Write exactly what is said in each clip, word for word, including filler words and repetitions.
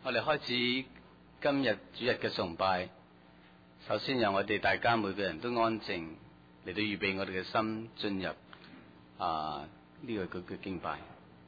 我哋開始今日主日嘅崇拜。首先讓我哋大家每個人都安靜嚟到預備我哋嘅心進入啊呢、這個嘅敬拜。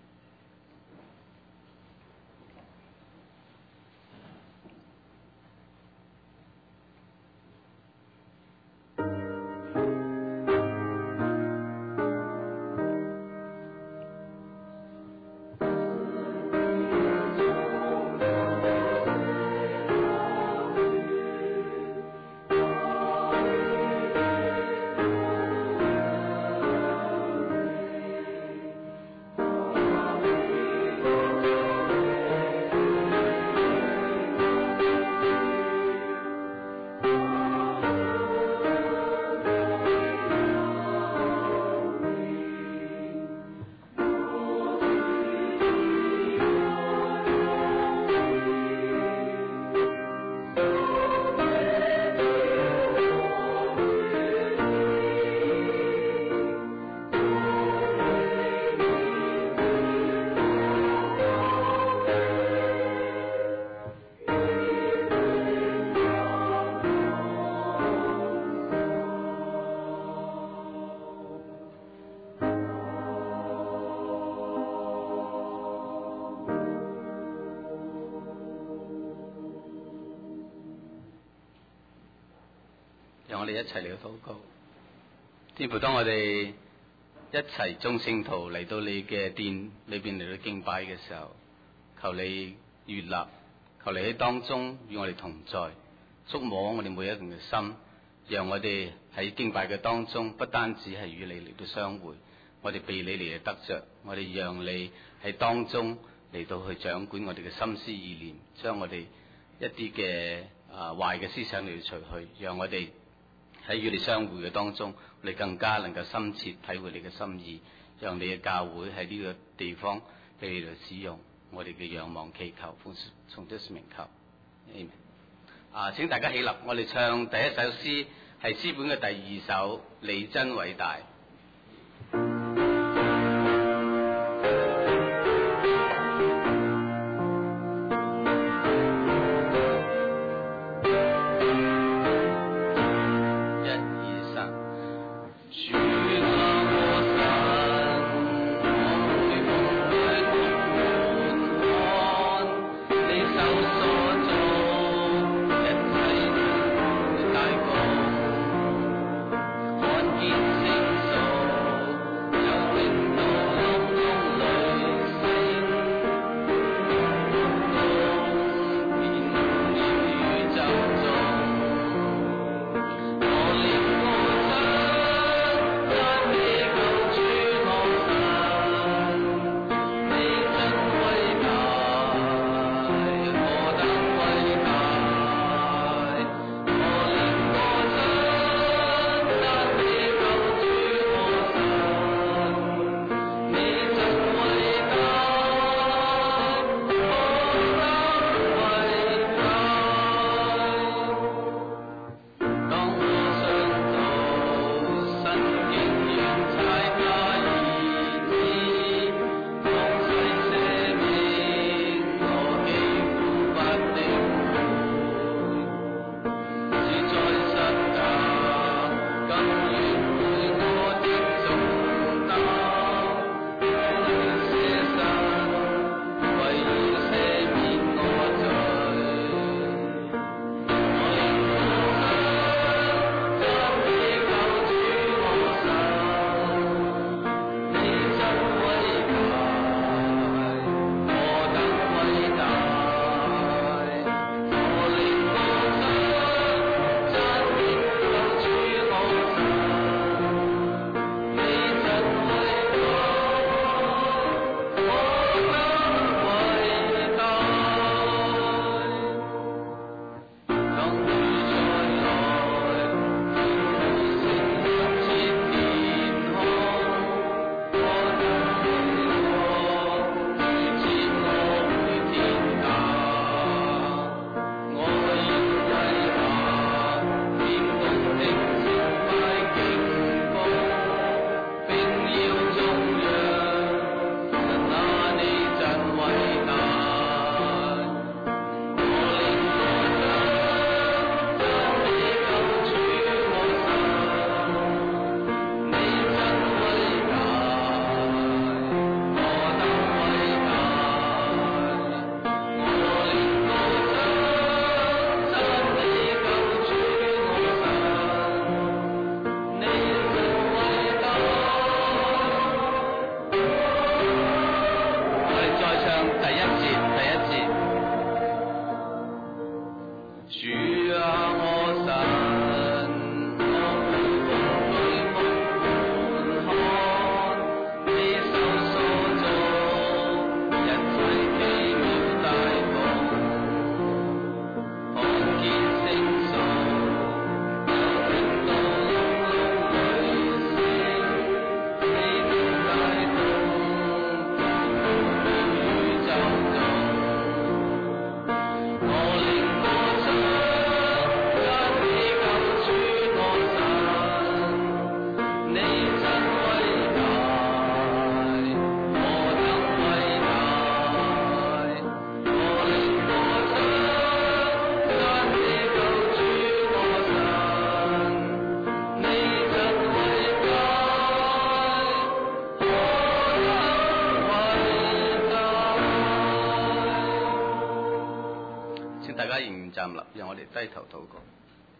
讓我哋一齊嚟到禱告。天父，當我哋一齊眾聖徒嚟到你嘅殿裏邊嚟到敬拜嘅時候，求你悅納，求你喺當中與我哋同在，觸摸我哋每一個人嘅心，讓我哋喺敬拜嘅當中，不單止係與你嚟到相會，我哋被你嚟到得着，我哋讓你喺當中嚟到去掌管我哋嘅心思意念，將我哋一啲嘅啊壞嘅思想嚟到除去，讓我哋喺與你相會嘅當中，我哋更加能夠深切體會你嘅心意，讓你嘅教會喺呢個地方俾你嚟使用。我哋嘅仰望祈求，奉從主名求，Amen。啊，請大家起立，我哋唱第一首詩，係詩本嘅第二首，你真偉大。 看見聖所大家仍然站立，讓我哋低頭禱告。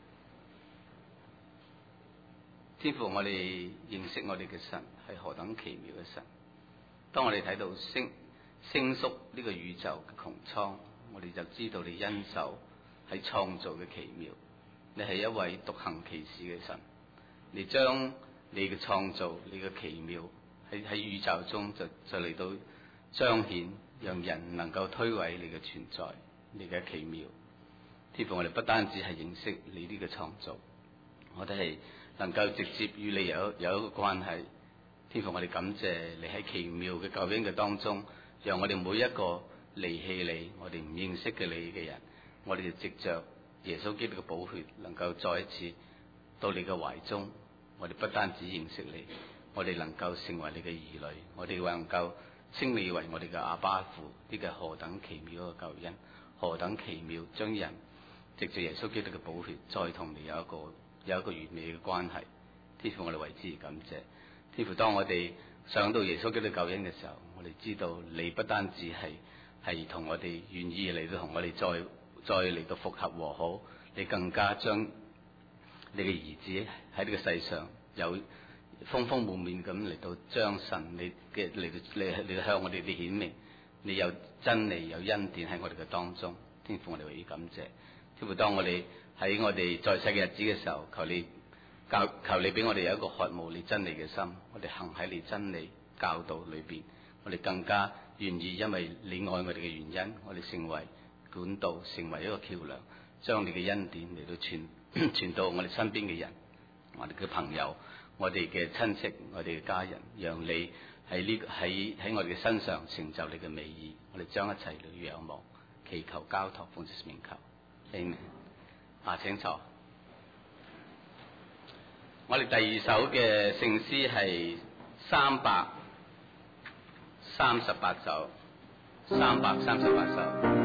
天父，我哋認識我哋嘅神係何等奇妙嘅神。當我哋睇到星星宿呢個宇宙嘅穹蒼，我哋就知道你恩手係創造嘅奇妙。你係一位獨行其事嘅神，你將你嘅創造、你嘅奇妙喺喺宇宙中就就嚟到彰顯，讓人能夠推諉你嘅存在。你嘅奇妙，天父，我哋不單止係認識你呢個創造，我哋係能夠直接與你有有一個關係。天父，我哋感謝你喺奇妙嘅救恩嘅當中，讓我哋每一個離棄你、我哋唔認識嘅你嘅人，我哋就藉着耶穌基督嘅寶血，能夠再一次到你嘅懷中。我哋不單止認識你，我哋能夠成為你嘅兒女，我哋能夠稱你為我哋嘅阿爸父。呢個何等奇妙嘅救恩！何等奇妙，將人藉住耶穌基督嘅寶血，再同你有一個有一個完美嘅關係。天父，我哋為之而感謝。天父，當我哋想到耶穌基督救恩嘅時候，我哋知道你不單止係係同我哋願意嚟到同我哋再再嚟到復合和好，你更加將你嘅兒子喺呢個世上有豐豐滿滿咁嚟到將神你嘅嚟到嚟嚟向我哋哋顯明。你有真理有恩典喺我哋嘅當中，天父，我哋為之感謝。天父，當我哋喺我哋在世嘅日子嘅時候，求你教求你俾我哋有一個渴慕你真理嘅心，我哋行喺你真理教導裏邊，我哋更加願意因為你愛我哋嘅原因，我哋成為管道，成為一個橋梁，將你嘅恩典嚟到傳傳到我哋身邊嘅人，我哋嘅朋友，我哋嘅親戚，我哋嘅家人，讓你喺呢喺喺我哋嘅身上成就你嘅美意。我哋將一切嚟仰望，祈求交託，奉主名求。Amen。啊，請坐。我哋第二首嘅聖詩係三百三十八首，三百三十八首。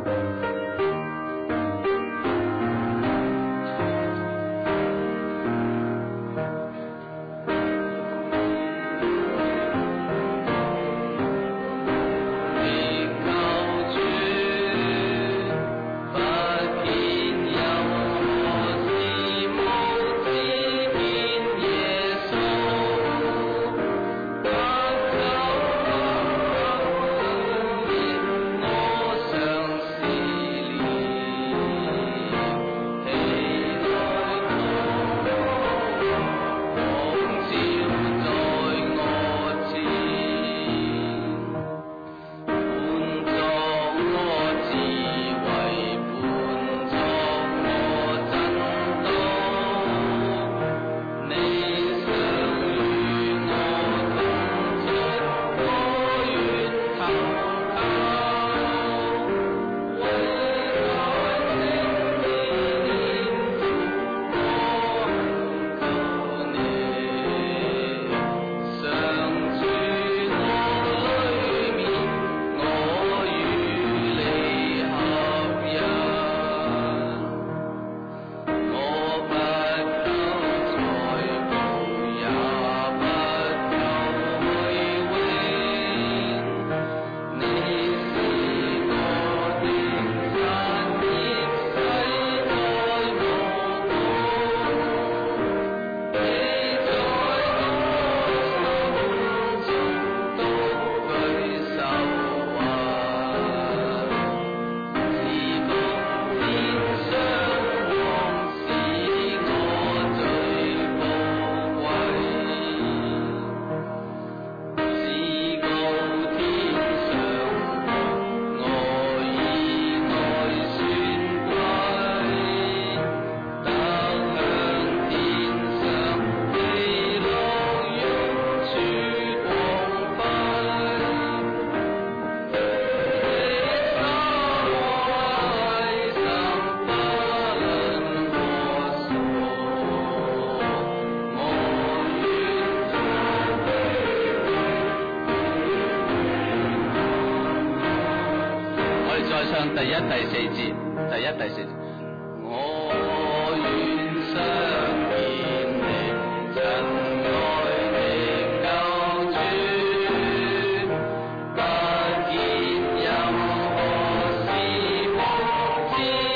第一、第四節，第一、第四節，我願相見你，親愛的救主，不見任何事物之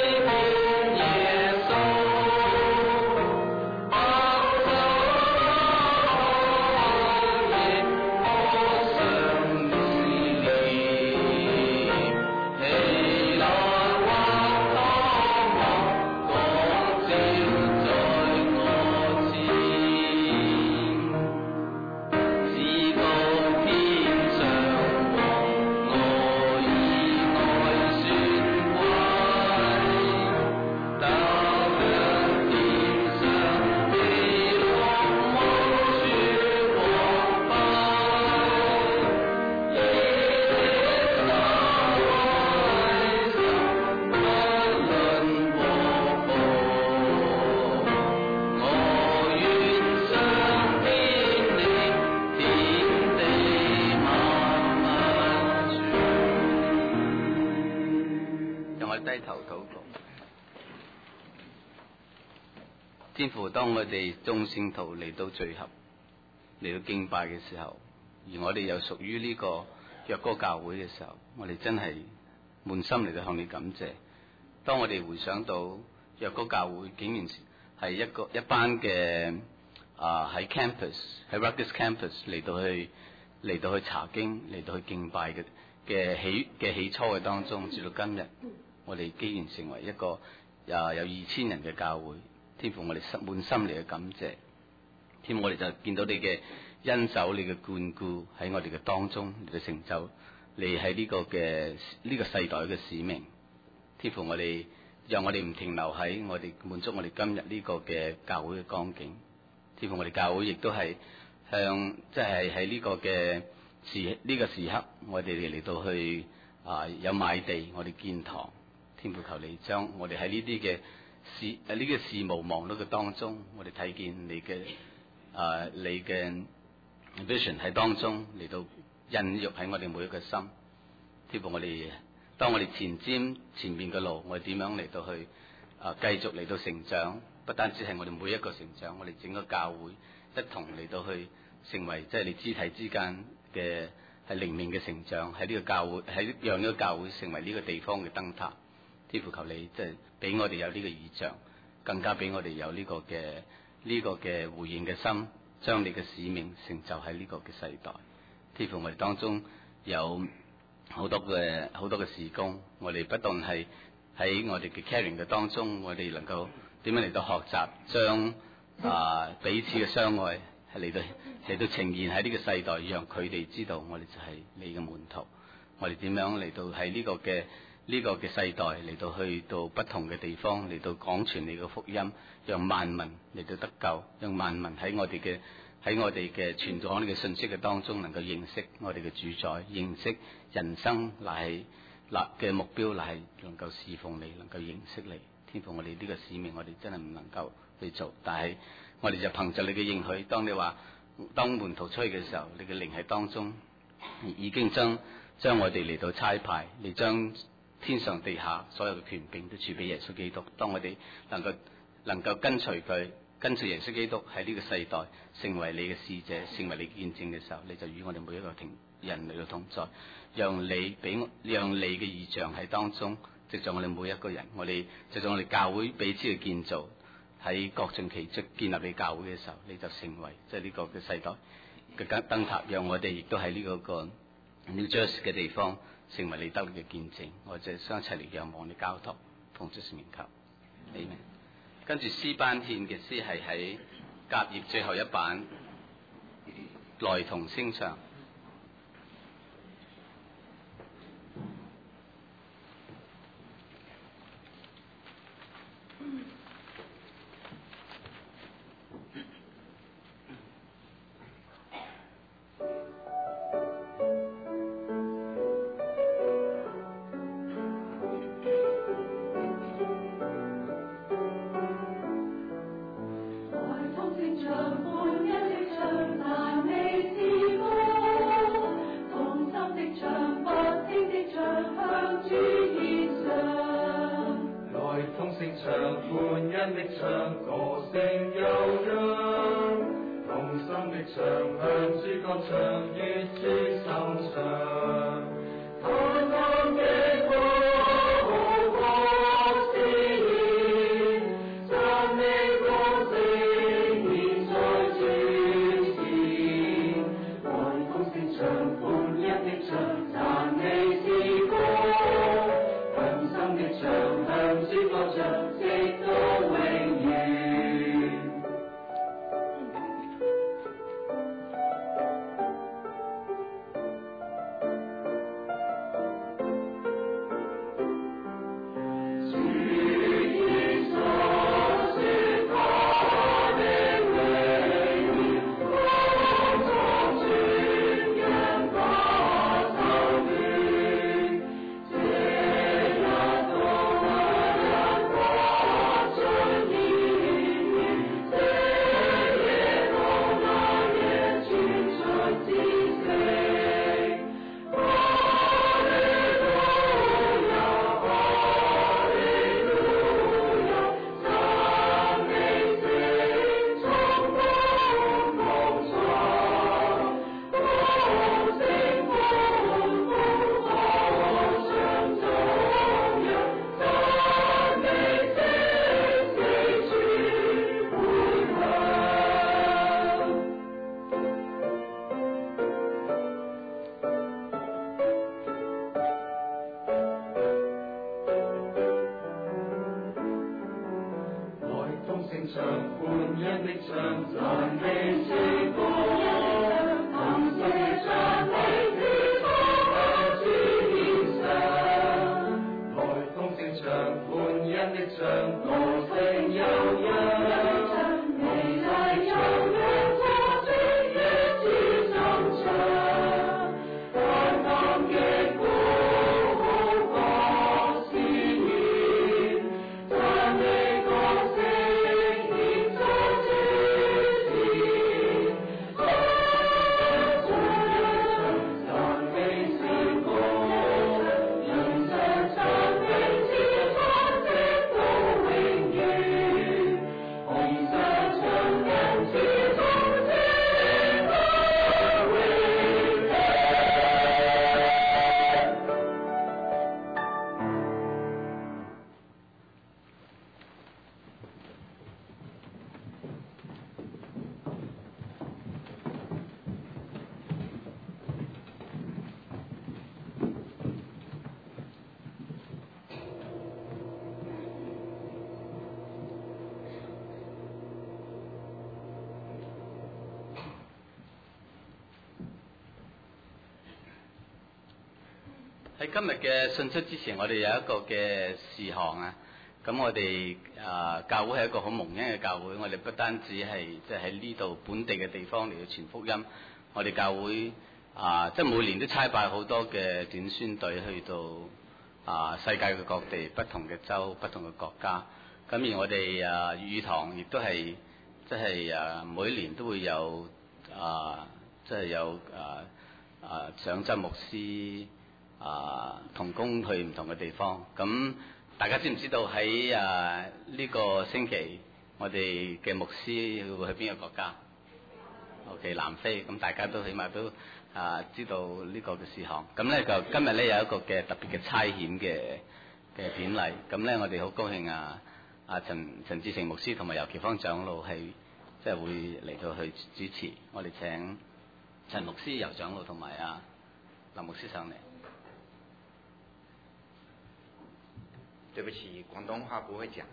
低頭禱告。天父，當我哋眾聖徒嚟到聚合嚟到敬拜嘅時候，而我哋又屬於呢個若歌教會嘅時候，我哋真係滿心嚟到向你感謝。當我哋回想到若歌教會竟然係一個一班嘅啊喺 campus 喺 Rutgers campus 嚟到去嚟到去查經嚟到去敬拜嘅嘅起嘅起初嘅當中，至到今日，我哋既然成為一個啊有二千人嘅教會。天父，我哋心滿心嚟嘅感謝。天父，我哋就見到你嘅恩手，你嘅眷顧喺我哋嘅當中嚟到成就你喺呢個嘅呢、這個世代嘅使命。天父，我哋讓我哋唔停留喺我哋滿足我哋今日呢個嘅教會嘅光景。天父，我哋教會亦都係向即係喺呢個嘅時呢、這個時刻，我哋嚟到去啊有買地，我哋建堂。天父，求你將我哋喺呢啲嘅事誒呢個事務忙碌嘅當中，我哋睇見你嘅啊、呃、你嘅 vision 喺當中嚟到孕育喺我哋每一個心。天父，我哋當我哋前瞻前面嘅路，我哋點樣嚟到去啊繼、呃、續嚟到成長？不單止係我哋每一個成長，我哋整個教會一同嚟到去成為即係你肢體之間嘅係靈命嘅成長，喺呢個教會喺讓呢個教會成為呢個地方嘅燈塔。天父，求你即係俾我哋有呢個異象，更加俾我哋有呢個嘅呢、這個嘅回應嘅心，將你嘅使命成就喺呢個嘅世代。天父，我哋當中有好多嘅好多嘅事工，我哋不斷係喺我哋嘅 caring 嘅當中，我哋能夠點樣嚟到學習，將啊彼此嘅相愛係嚟到嚟到呈現喺呢個世代，讓佢哋知道我哋就係你嘅門徒。我哋點樣嚟到喺呢個嘅呢個嘅世代嚟到去到不同嘅地方嚟到講傳你嘅福音，讓萬民嚟到得救，讓萬民喺我哋嘅喺我哋嘅傳講呢個信息嘅當中，能夠認識我哋嘅主宰，認識人生乃係立嘅目標乃係能夠侍奉你，能夠認識你。天父，我哋呢個使命我哋真係唔能夠去做，但係我哋就憑着你嘅應許，當你話當門徒出去嘅時候，你嘅靈喺當中已經將將我哋嚟到差派，你將天上地下所有嘅權柄都賜俾耶穌基督。當我哋能夠能夠跟隨佢，跟隨耶穌基督喺呢個世代成為你嘅使者，成為你見證嘅時候，你就與我哋每一個人嚟到同在，讓你俾我讓你嘅異象喺當中，藉着我哋每一個人，我哋藉着我哋教會彼此嘅建造，喺各盡其職建立你教會嘅時候，你就成為即係呢個嘅世代嘅燈塔，讓我哋亦都喺呢個個 New Jersey 嘅地方成為你得力嘅見證。我哋相一齊嚟仰望你交託，奉主聖名求，Amen。跟住詩班獻嘅詩係喺甲頁最後一版，來同聲唱。 Thank you. 喺今日嘅信息之前，我哋有一個嘅事項啊。咁我哋啊、呃、教會係一個好蒙恩嘅教會，我哋不單止係即係喺呢度本地嘅地方嚟到傳福音，我哋教會啊、呃、即係每年都差派好多嘅短宣隊去到啊、呃、世界嘅各地、不同嘅州、不同嘅國家。咁而我哋啊粵語堂亦都係即係啊每年都會有啊即係有啊啊長執牧師。啊，同工去唔同嘅地方，咁大家知唔知道喺啊呢個星期，我哋嘅牧師會去邊個國家 ？OK， 南非，咁大家都起碼都啊知道呢個嘅事項。咁咧就今日咧有一個嘅特別嘅差遣嘅嘅典禮。咁咧我哋好高興啊！啊陳陳志成牧師同埋尤其芳長老係即係會嚟到去主持。我哋請陳牧師、尤長老同埋啊林牧師上嚟。 对不起，广东话不会讲，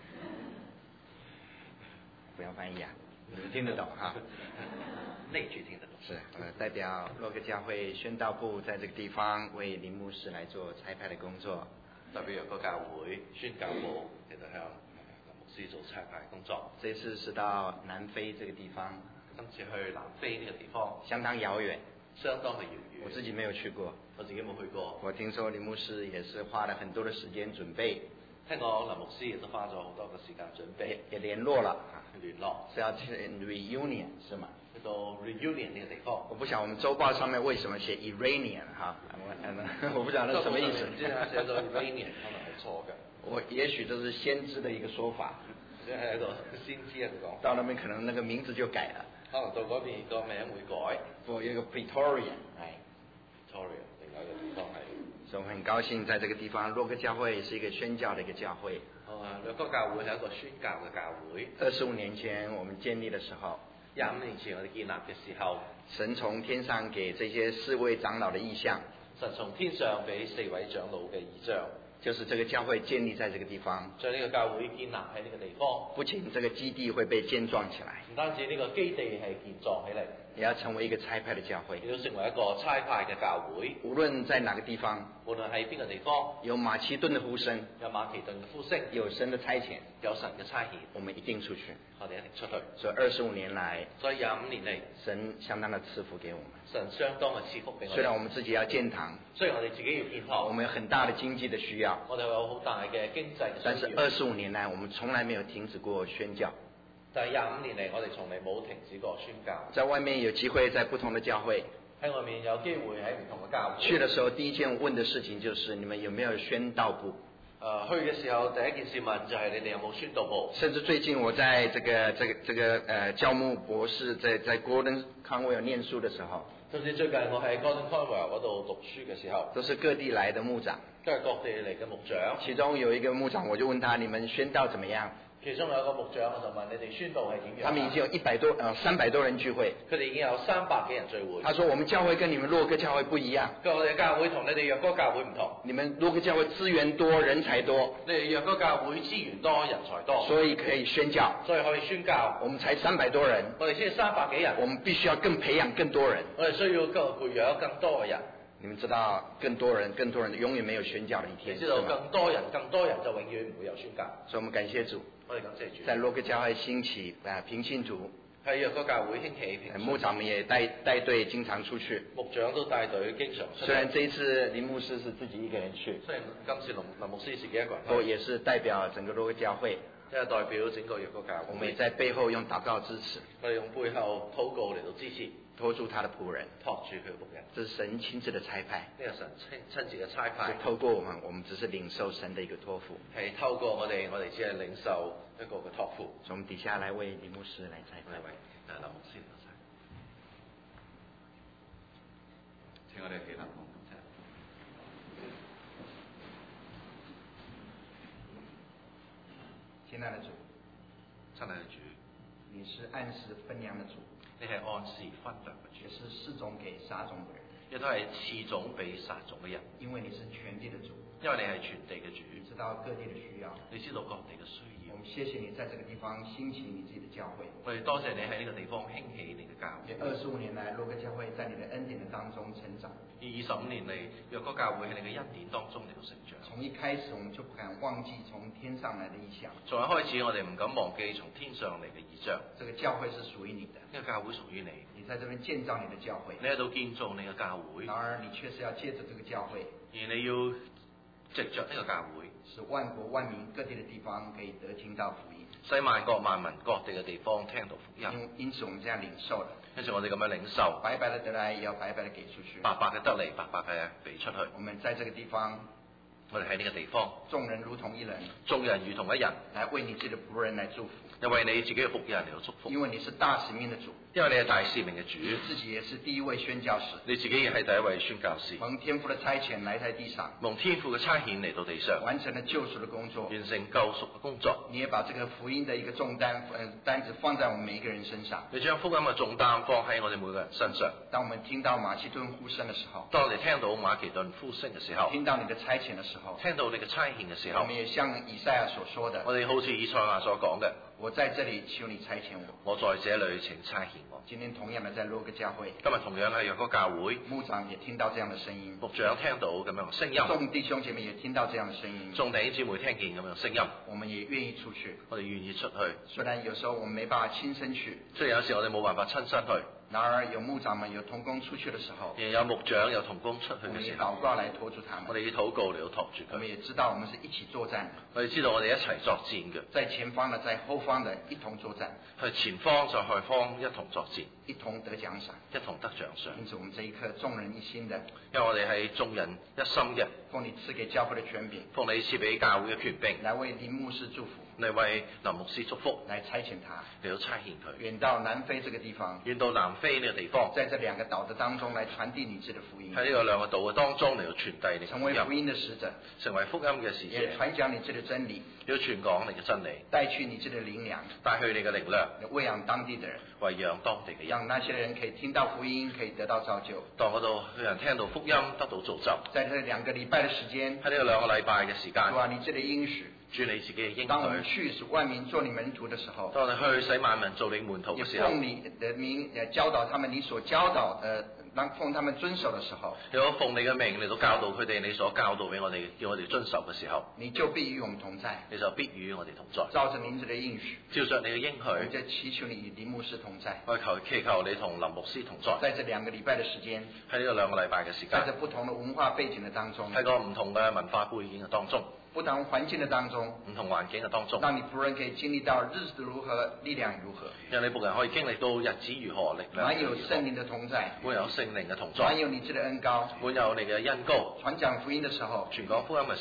不要翻译啊，你们听得懂哈？ 那句听得懂。 是，呃，代表洛克教会宣道部在这个地方为林牧師來做差派的工作。 代表個教會宣教部嚟到向林牧師做差派工作。 這次是到南非這個地方， 今次去南非呢個地方， 相當遙遠， 相當嘅遙遠。 我自己沒有去過， 我自己冇去過。 我聽說林牧師也是花了很多的時間準備。 聽講林牧師亦都花咗好多嘅時間準備， 也聯絡了啊， 聯絡是要去 reunion 是嗎？ 去到 reunion 呢個地方。 我不曉我們週報上面為什麼寫 Iranian 哈，我不曉得什麼意思。 唔知啊，寫咗 Iranian 可能係錯嘅。 我也許都是先知的一個說法， 即係一個先知嘅講。 到那邊可能那個名字就改了。 可能到嗰邊個名會改。 我有一個 Pretorian， 係 Pretorian， 另外一個地方係。 所以我很高興在這個地方，洛克教會是一個宣教的一個教會。 哦，洛克教會係一個宣教嘅教會。 二十五年前我們建立的時候， 廿五年前我哋建立嘅時候， 神從天上給這些四位長老的異象， 神從天上俾四位長老嘅異象， 就是這個教會建立在這個地方， 將呢個教會建立喺呢個地方。 不僅這個基地會被建壯起來， 唔單止呢個基地係建造起嚟， 也要成為一個差派的教會， 亦都成為一個差派嘅教會。 無論在哪個地方， 無論喺邊個地方， 有馬其頓的呼聲， 有馬其頓嘅呼聲， 有神的差遣， 有神嘅差遣， 我們一定出去。 我哋一定出去。 所以二十五年來， 所以廿五年嚟， 神相當的賜福給我們。 神相當嘅賜福俾我哋。 雖然我們自己要建堂， 雖然我哋自己要建堂， 我們有很大的經濟的需要， 我哋有好大嘅經濟嘅需要。 但是二十五年來，我們從來沒有停止過宣教。 但係廿五年嚟，我哋從嚟冇停止過宣教。 在外面有機會在不同的教會， 喺外面有機會喺唔同嘅教會。 去的時候，第一件問的事情就是你們有沒有宣道部？ 誒、呃，去嘅時候第一件事問就係你哋有冇宣道部？ 甚至最近我在這個這個這個呃教牧博士在在 Gordon Conwell 念書的時候， 甚至最近我喺 Gordon Conwell 嗰度讀書嘅時候， 都是各地來的牧長， 都係各地嚟嘅牧長。 其中有一個牧長，我就問他：你們宣道怎麼樣？ 其中有一個牧長，我就問你哋宣道係點樣？ 他們已經有一百多呃三百多人聚會。 佢哋已經有三百幾人聚會。 他說我們教會跟你們洛哥教會不一樣。 佢話我哋教會同你哋若哥教會唔同。 你們洛哥教會資源多，人才多。 你哋若哥教會資源多，人才多。 所以可以宣教。 所以可以宣教。 我們才三百多人。 我哋先三百幾人。 我們必須要更培養更多人。 我哋需要更培養更多嘅人。 你們知道更多人更多人永遠沒有宣教的一天。 你知道更多人更多人就永遠唔會有宣教。 所以我們感謝主。 我哋感謝主。 在洛哥教會興起啊平信徒。 喺若哥教會興起平信徒。 牧長們也帶帶隊經常出去。 牧長都帶隊經常出去。 雖然這一次林牧師是自己一個人去。 雖然今次林林牧師自己一個人去。 我也是代表整個洛哥教會。 即係代表整個若哥教會。 我們也在背後用禱告支持。 我哋用背後禱告嚟到支持。 托住他的僕人， 托住佢嘅僕人， 這是神親自的差派。 呢個神親親自嘅差派。 是透過我們，我們只是領受神的一個託付。 係透過我哋，我哋只係領受一個嘅託付。 從我們底下來為林牧師來差派。 為誒林牧師嚟差。請我哋起立講感謝。 親愛的主， 親愛的主， 你是按時分糧的主。 你係按時分糧嘅主， 也是施種給撒種嘅人， 亦都係賜種俾撒種嘅人。 因為你是全地的主， 因為你係全地嘅主， 你知道各地的需要， 你知道各地嘅需要。 我們謝謝你在這個地方興起你自己的教會。 我哋多謝你喺呢個地方興起你嘅教會。 二十五年來，洛哥教會在你的恩典的當中成長。 而二十五年嚟，若哥教會喺你嘅恩典當中嚟到成長。 從一開始，我們就不敢忘記從天上來的異象。 從一開始，我哋唔敢忘記從天上嚟嘅異象。 這個教會是屬於你的， 呢個教會屬於你。 你在這邊建造你的教會， 你喺度建造你嘅教會。 然而，你卻是要借着這個教會， 而你要藉着呢個教會， 使萬國萬民各地的地方可以得聽到福音， 使萬國萬民各地嘅地方聽到福音。 因因此，我們這樣領受了。 跟住我哋咁樣領受， 白白的得來，也要白白的給出去。 白白嘅得嚟，白白嘅俾出去。 我們在這個地方， 我哋喺呢個地方， 眾人如同一人， 眾人如同一人， 來為你自己的僕人來祝福。 又為你自己嘅僕人嚟到祝福。 因為你是大使命的主， 因為你係大使命嘅主， 你自己也是第一位宣教士， 你自己亦係第一位宣教士。 蒙天父的差遣來在地上， 蒙天父嘅差遣嚟到地上， 完成了救贖的工作， 完成救贖嘅工作。 你也把這個福音的一個重擔，呃，擔子放在我們每一個人身上。 你將福音嘅重擔放喺我哋每個人身上。 當我們聽到馬其頓呼聲的時候， 當我哋聽到馬其頓呼聲嘅時候， 聽到你的差遣的時候， 聽到你嘅差遣嘅時候， 我們也像以賽亞所說的， 我哋好似以賽亞所講嘅， 我在這裡求你差遣我， 我在這裡請差遣我。 今天同樣的在洛哥教會， 今日同樣係若哥教會， 牧長也聽到這樣的聲音， 牧長聽到咁樣嘅聲音， 眾弟兄姐妹也聽到這樣的聲音， 眾弟兄姊妹聽見咁樣嘅聲音， 我們也願意出去， 我哋願意出去。 雖然有時候我們沒辦法親身去， 雖然有時我哋冇辦法親身去， 然而有牧長們有同工出去的時候， 亦有牧長有同工出去我們以嘅時候， 禱告來托住他們， 我哋以禱告嚟到托住佢。 我們也知道我們是一起作戰的， 我哋知道我哋一齊作戰嘅， 在前方的在後方的一同作戰， 去前方在後方一同作戰， 一同得獎賞， 一同得獎賞。 因此我們這一刻眾人一心的， 因為我哋係眾人一心嘅， 奉你賜給教會的權柄， 奉你賜俾教會嘅權柄， 來為林牧師祝福， 嚟為林牧師祝福， 來差遣他嚟到差遣佢， 遠到南非這個地方， 遠到南非呢個地方， 在這兩個島的當中來傳遞你自己的福音， 喺呢個兩個島嘅當中嚟到傳遞你嘅成為福音的使者， 成為福音嘅使者， 也傳講你自己的真理， 要傳講你嘅真理， 帶去你自己的靈糧， 帶去你嘅靈糧， 餵養當地的人， 餵養當地嘅人， 讓那些人可以聽到福音，可以得到造就。 當嗰度有人聽到福音得到造就， 在這兩個禮拜的時間， 喺呢個兩個禮拜嘅時間， 主啊，你這裏應許， 主你自己嘅應當我們許。 去使萬民做你門徒的時候， 當我哋去使萬民做你門徒也嘅時候， 奉你的名呃教導他們你所教導的，讓奉他們遵守的時候， 如果奉你嘅命嚟到教導佢哋，你所教導俾我哋，叫我哋遵守嘅時候， 你就必與我們同在， 你就必與我哋同在。 照着您這裏應許， 照着你嘅應我們許， 就祈求你與林牧師同在， 我求祈求你同林牧師同在。 在這兩個禮拜的時間， 喺呢個兩個禮拜嘅時間， 在這不同的文化背景的當中， 喺個唔同嘅文化背景嘅當中， 不同環境的當中， 唔同環境嘅當中， 讓你僕人可以經歷到日子如何，力量如何， 讓你僕人可以經歷到日子如何，力量滿有如何聖靈的同在， 滿有聖靈嘅同滿在， 有你自己的恩膏， 滿有你嘅恩膏。 傳講福音的時候， 傳講福音嘅時候，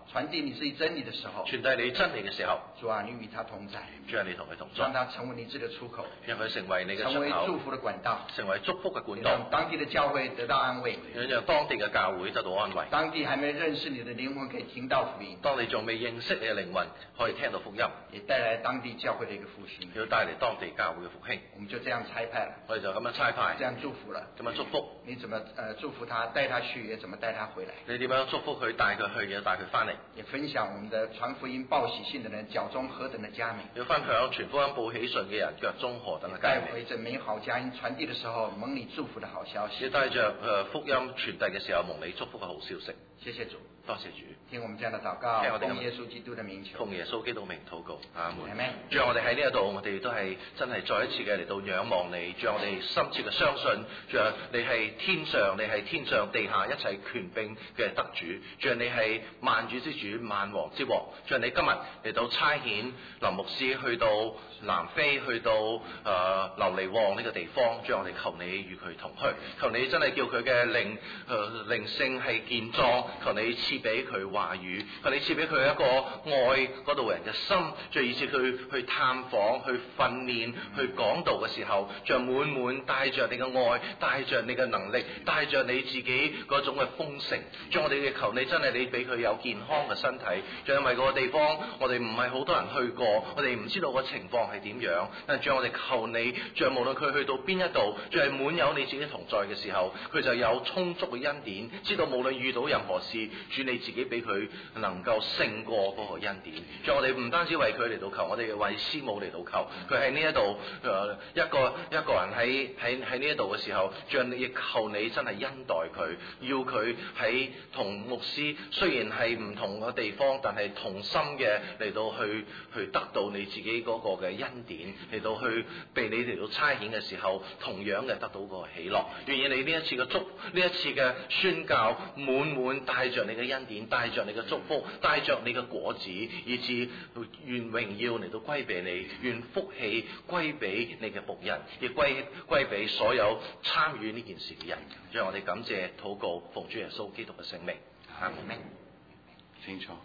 傳遞你自己真理的時候， 傳遞你真理嘅時候， 主啊，你與他同在， 主啊，你同佢同在讓，他成為你自己的出口， 讓佢成為你嘅成為出口， 祝福的管道， 成為祝福嘅管道， 讓當地的教會得到安慰， 讓當地嘅教會得到安慰。 當地還沒認識你的靈魂可以聽到福音， 當你仲未認識你嘅靈魂，可以聽到福音， 也帶來當地教會的一個復興， 要帶嚟當地教會嘅復興。 我們就這樣差派了， 我哋就咁樣差派， 這樣祝福了， 咁樣祝福。 你怎麼呃祝福他，帶他去，也怎麼帶他回來？ 你點樣祝福佢，帶佢去，又帶佢翻嚟？ 也分享我們的傳福音報喜信的人腳中何等的佳美， 要分享傳福音報喜信嘅人腳中何等嘅佳帶美。 回這美好佳音傳遞的時候，蒙你祝福的好消息。 要帶着誒福音傳遞嘅時候，蒙你祝福嘅好消息。 謝謝主， 多謝主。 聽我們這樣的禱告聽我，哋咁奉耶穌基督的名求。 奉耶穌基督名禱告，阿門。 阿門。 主啊，我哋喺呢一度，我哋都係真係再一次嘅嚟到仰望你。主啊，我哋深切嘅相信，主啊，你係天上，你係天上地下一切權柄嘅得主。主啊，你係萬主之主，萬王之王。主啊，你今日嚟到差遣林牧師去到南非，去到誒琉璃旺呢個地方。主啊，我哋求你與佢同去，求你真係叫佢嘅靈誒靈性係健壯，求你賜俾佢話語，求你賜俾佢一個愛嗰度人嘅心，最以至佢去探訪、去訓練、去講道嘅時候，像滿滿帶着你嘅愛，帶着你嘅能力，帶着你自己嗰種嘅豐盛。將我哋嘅求你真係你俾佢有健康嘅身體，就因為嗰個地方我哋唔係好多人去過，我哋唔知道個情況係點樣。但係我哋求你，像無論佢去到邊一度，就係滿有你自己同在嘅時候，佢就有充足嘅恩典，知道無論遇到任何事，主你自己俾佢能夠勝過嗰個恩典。像我哋唔單止為佢嚟到求，我哋為師母嚟到求，佢喺呢一度誒一個一個人喺喺喺呢一度嘅時候，像你亦求你真係恩待佢，要佢喺同牧師雖然係唔同嘅地方，但係同心嘅嚟到去去得到你自己嗰個嘅恩典，嚟到去被你嚟到差遣嘅時候，同樣嘅得到個喜樂。願意你呢一次嘅祝呢一次嘅宣教，滿滿帶着你嘅恩典，帶着你嘅祝福，帶着你嘅果子，以致願榮耀嚟到歸俾你，願福氣歸俾你嘅僕人，亦歸歸俾所有參與呢件事嘅人。讓我哋感謝禱告，奉主耶穌基督嘅聖名，阿門。 清楚。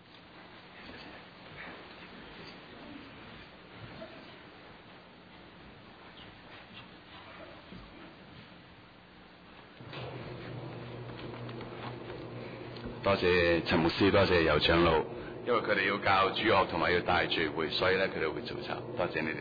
多謝陳牧師，多謝尤長老，因為佢哋要教主學同埋要帶聚會，所以咧佢哋會做籌。多謝你哋。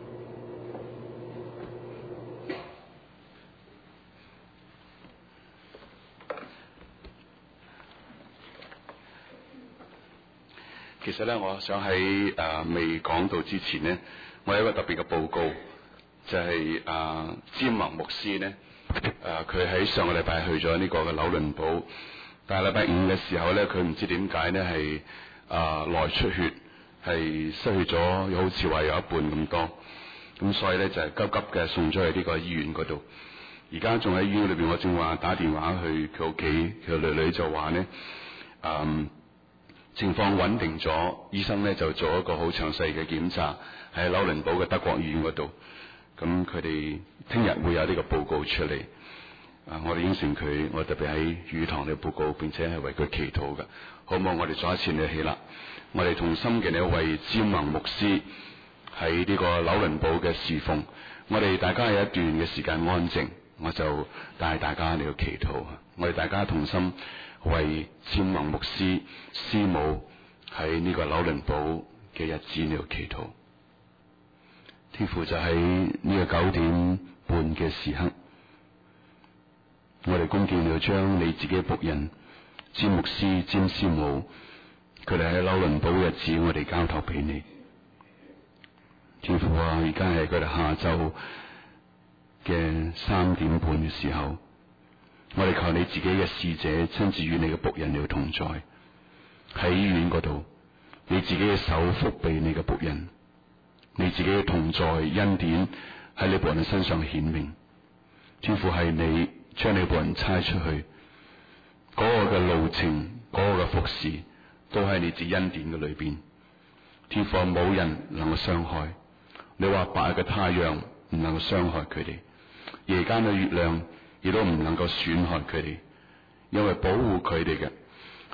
其實咧，我想喺誒、呃、未講到之前呢，我有一個特別嘅報告，就係誒詹宏牧師呢，誒佢喺上個禮拜去咗呢個嘅紐倫堡。但係禮拜五嘅時候咧，佢唔知點解咧係啊內出血，係失去咗，好似話有一半咁多，咁所以咧就係急急嘅送咗去呢個醫院嗰度。而家仲喺醫院裏邊，我正話打電話去佢屋企，佢女女就話咧，嗯情況穩定咗，醫生咧就做一個好詳細嘅檢查喺紐倫堡嘅德國醫院嗰度。咁佢哋聽日會有呢個報告出嚟。啊！我哋應承佢，我特別喺語堂嘅報告，並且係為佢祈禱嘅，好唔好？我哋再一次嚟起立，我哋同心嘅嚟為詹宏牧師喺呢個紐倫堡嘅侍奉，我哋大家有一段嘅時間安靜，我就帶大家嚟到祈禱。我哋大家同心為詹宏牧師師母喺呢個紐倫堡嘅日子嚟到祈禱。天父就喺呢個九點半嘅時刻。我哋恭敬要將你自己嘅僕人詹牧師、詹師母，佢哋喺紐倫堡嘅日子，我哋交託俾你。天父啊，而家係佢哋下晝嘅三點半嘅時候，我哋求你自己嘅使者親自與你嘅僕人要同在喺醫院嗰度，你自己嘅手覆庇你嘅僕人，你自己嘅同在恩典喺你僕人身上顯明。天父係你。將你僕人差出去，嗰、那個嘅路程，嗰、那個嘅服侍，都喺你自恩典嘅裏邊。天父冇人能夠傷害，你話白日嘅太陽唔能夠傷害佢哋，夜間嘅月亮亦都唔能夠損害佢哋，因為保護佢哋嘅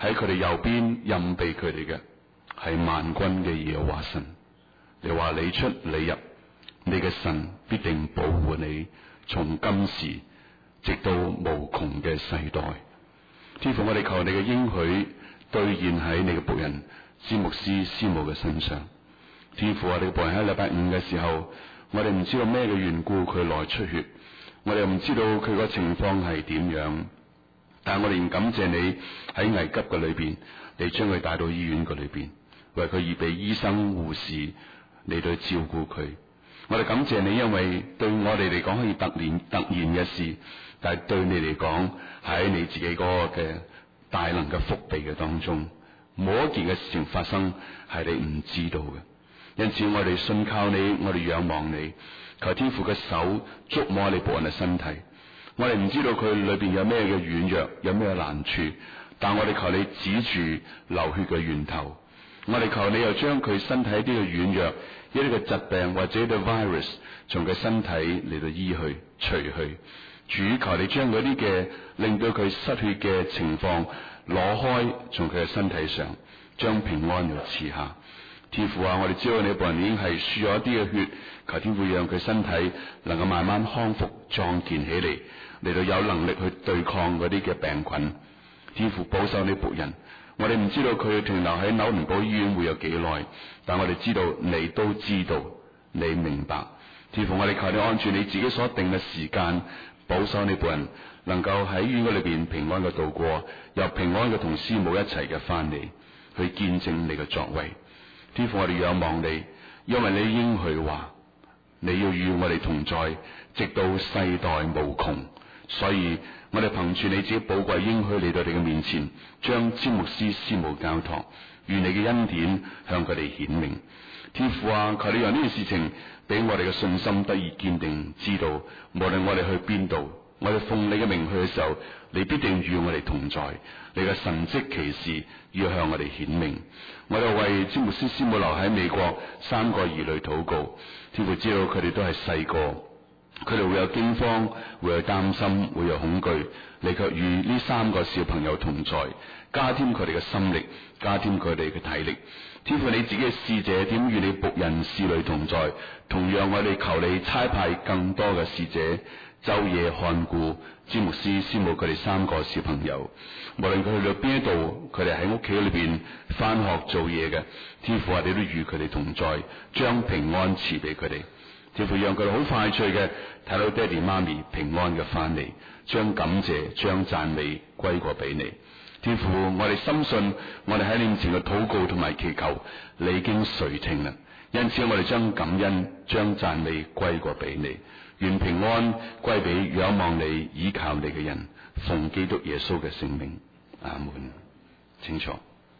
喺佢哋右邊蔭庇佢哋嘅係萬軍嘅耶和華神。你話你出你入，你嘅神必定保護你，從今時直到無窮嘅世代。天父，我哋求你嘅應許兌現喺你嘅僕人詹牧師師母嘅身上。天父，我哋嘅僕人喺禮拜五嘅時候，我哋唔知道咩嘅緣故佢內出血，我哋又唔知道佢個情況係點樣，但係我哋仍感謝你喺危急嘅裏邊，你將佢帶到醫院嘅裏邊，為佢預備醫生護士嚟到照顧佢。我哋感謝你，因為對我哋嚟講可以突然突然嘅事，但係對你嚟講喺你自己嗰個嘅大能嘅福地嘅當中，冇一件嘅事情發生係你唔知道嘅。因此我哋信靠你，我哋仰望你，求天父嘅手觸摸你僕人嘅身體。我哋唔知道佢裏邊有咩嘅軟弱，有咩難處，但我哋求你指住流血嘅源頭。我哋求你又將佢身體一啲嘅軟弱，一啲嘅疾病或者一啲 virus 從佢身體嚟到醫去除去。主，求你將嗰啲嘅令到佢失血嘅情況攞開，從佢嘅身體上將平安又賜下。天父啊，我哋知道你僕人已經係輸咗一啲嘅血，求天父讓佢身體能夠慢慢康復壯健起嚟，嚟到有能力去對抗嗰啲嘅病菌。天父保守你僕人，我哋唔知道佢停留喺紐倫堡醫院會有幾耐，但我哋知道你都知道，你明白。天父，我哋求你按住你自己所定嘅時間，保守你僕人能夠喺醫院裏邊平安嘅度過，又平安嘅同師母一齊嘅翻嚟，去見證你嘅作為。天父，我哋仰望你，因為你應許話你要與我哋同在，直到世代無窮。所以我哋憑住你自己寶貴應許嚟到你嘅面前，將詹牧師師母交託，願你嘅恩典向佢哋顯明。天父啊，求你讓呢件事情俾我哋嘅信心得以堅定，知道無論我哋去邊度，我哋奉你嘅名去嘅時候，你必定與我哋同在，你嘅神蹟奇事要向我哋顯明。我哋為詹牧師師母留喺美國三個兒女禱告，天父知道佢哋都係細個，佢哋會有驚慌，會有擔心，會有恐懼，你卻與呢三個小朋友同在，加添佢哋嘅心力，加添佢哋嘅體力。天父，你自己嘅使者點與你僕人侍女同在，同樣我哋求你差派更多嘅使者，晝夜看顧詹牧師師母佢哋三個小朋友，無論佢去到邊一度，佢哋喺屋企裏邊翻學做嘢嘅，天父啊，你都與佢哋同在，將平安賜俾佢哋。天父讓佢哋好快脆嘅睇到爹哋媽咪平安嘅翻嚟，將感謝將讚美歸過俾你。天父，我哋深信我哋喺你面前嘅禱告同埋祈求，你已經垂聽啦，因此我哋將感恩將讚美歸過俾你。願平安歸俾仰望你倚靠你嘅人，奉基督耶穌嘅聖名，阿門。清楚。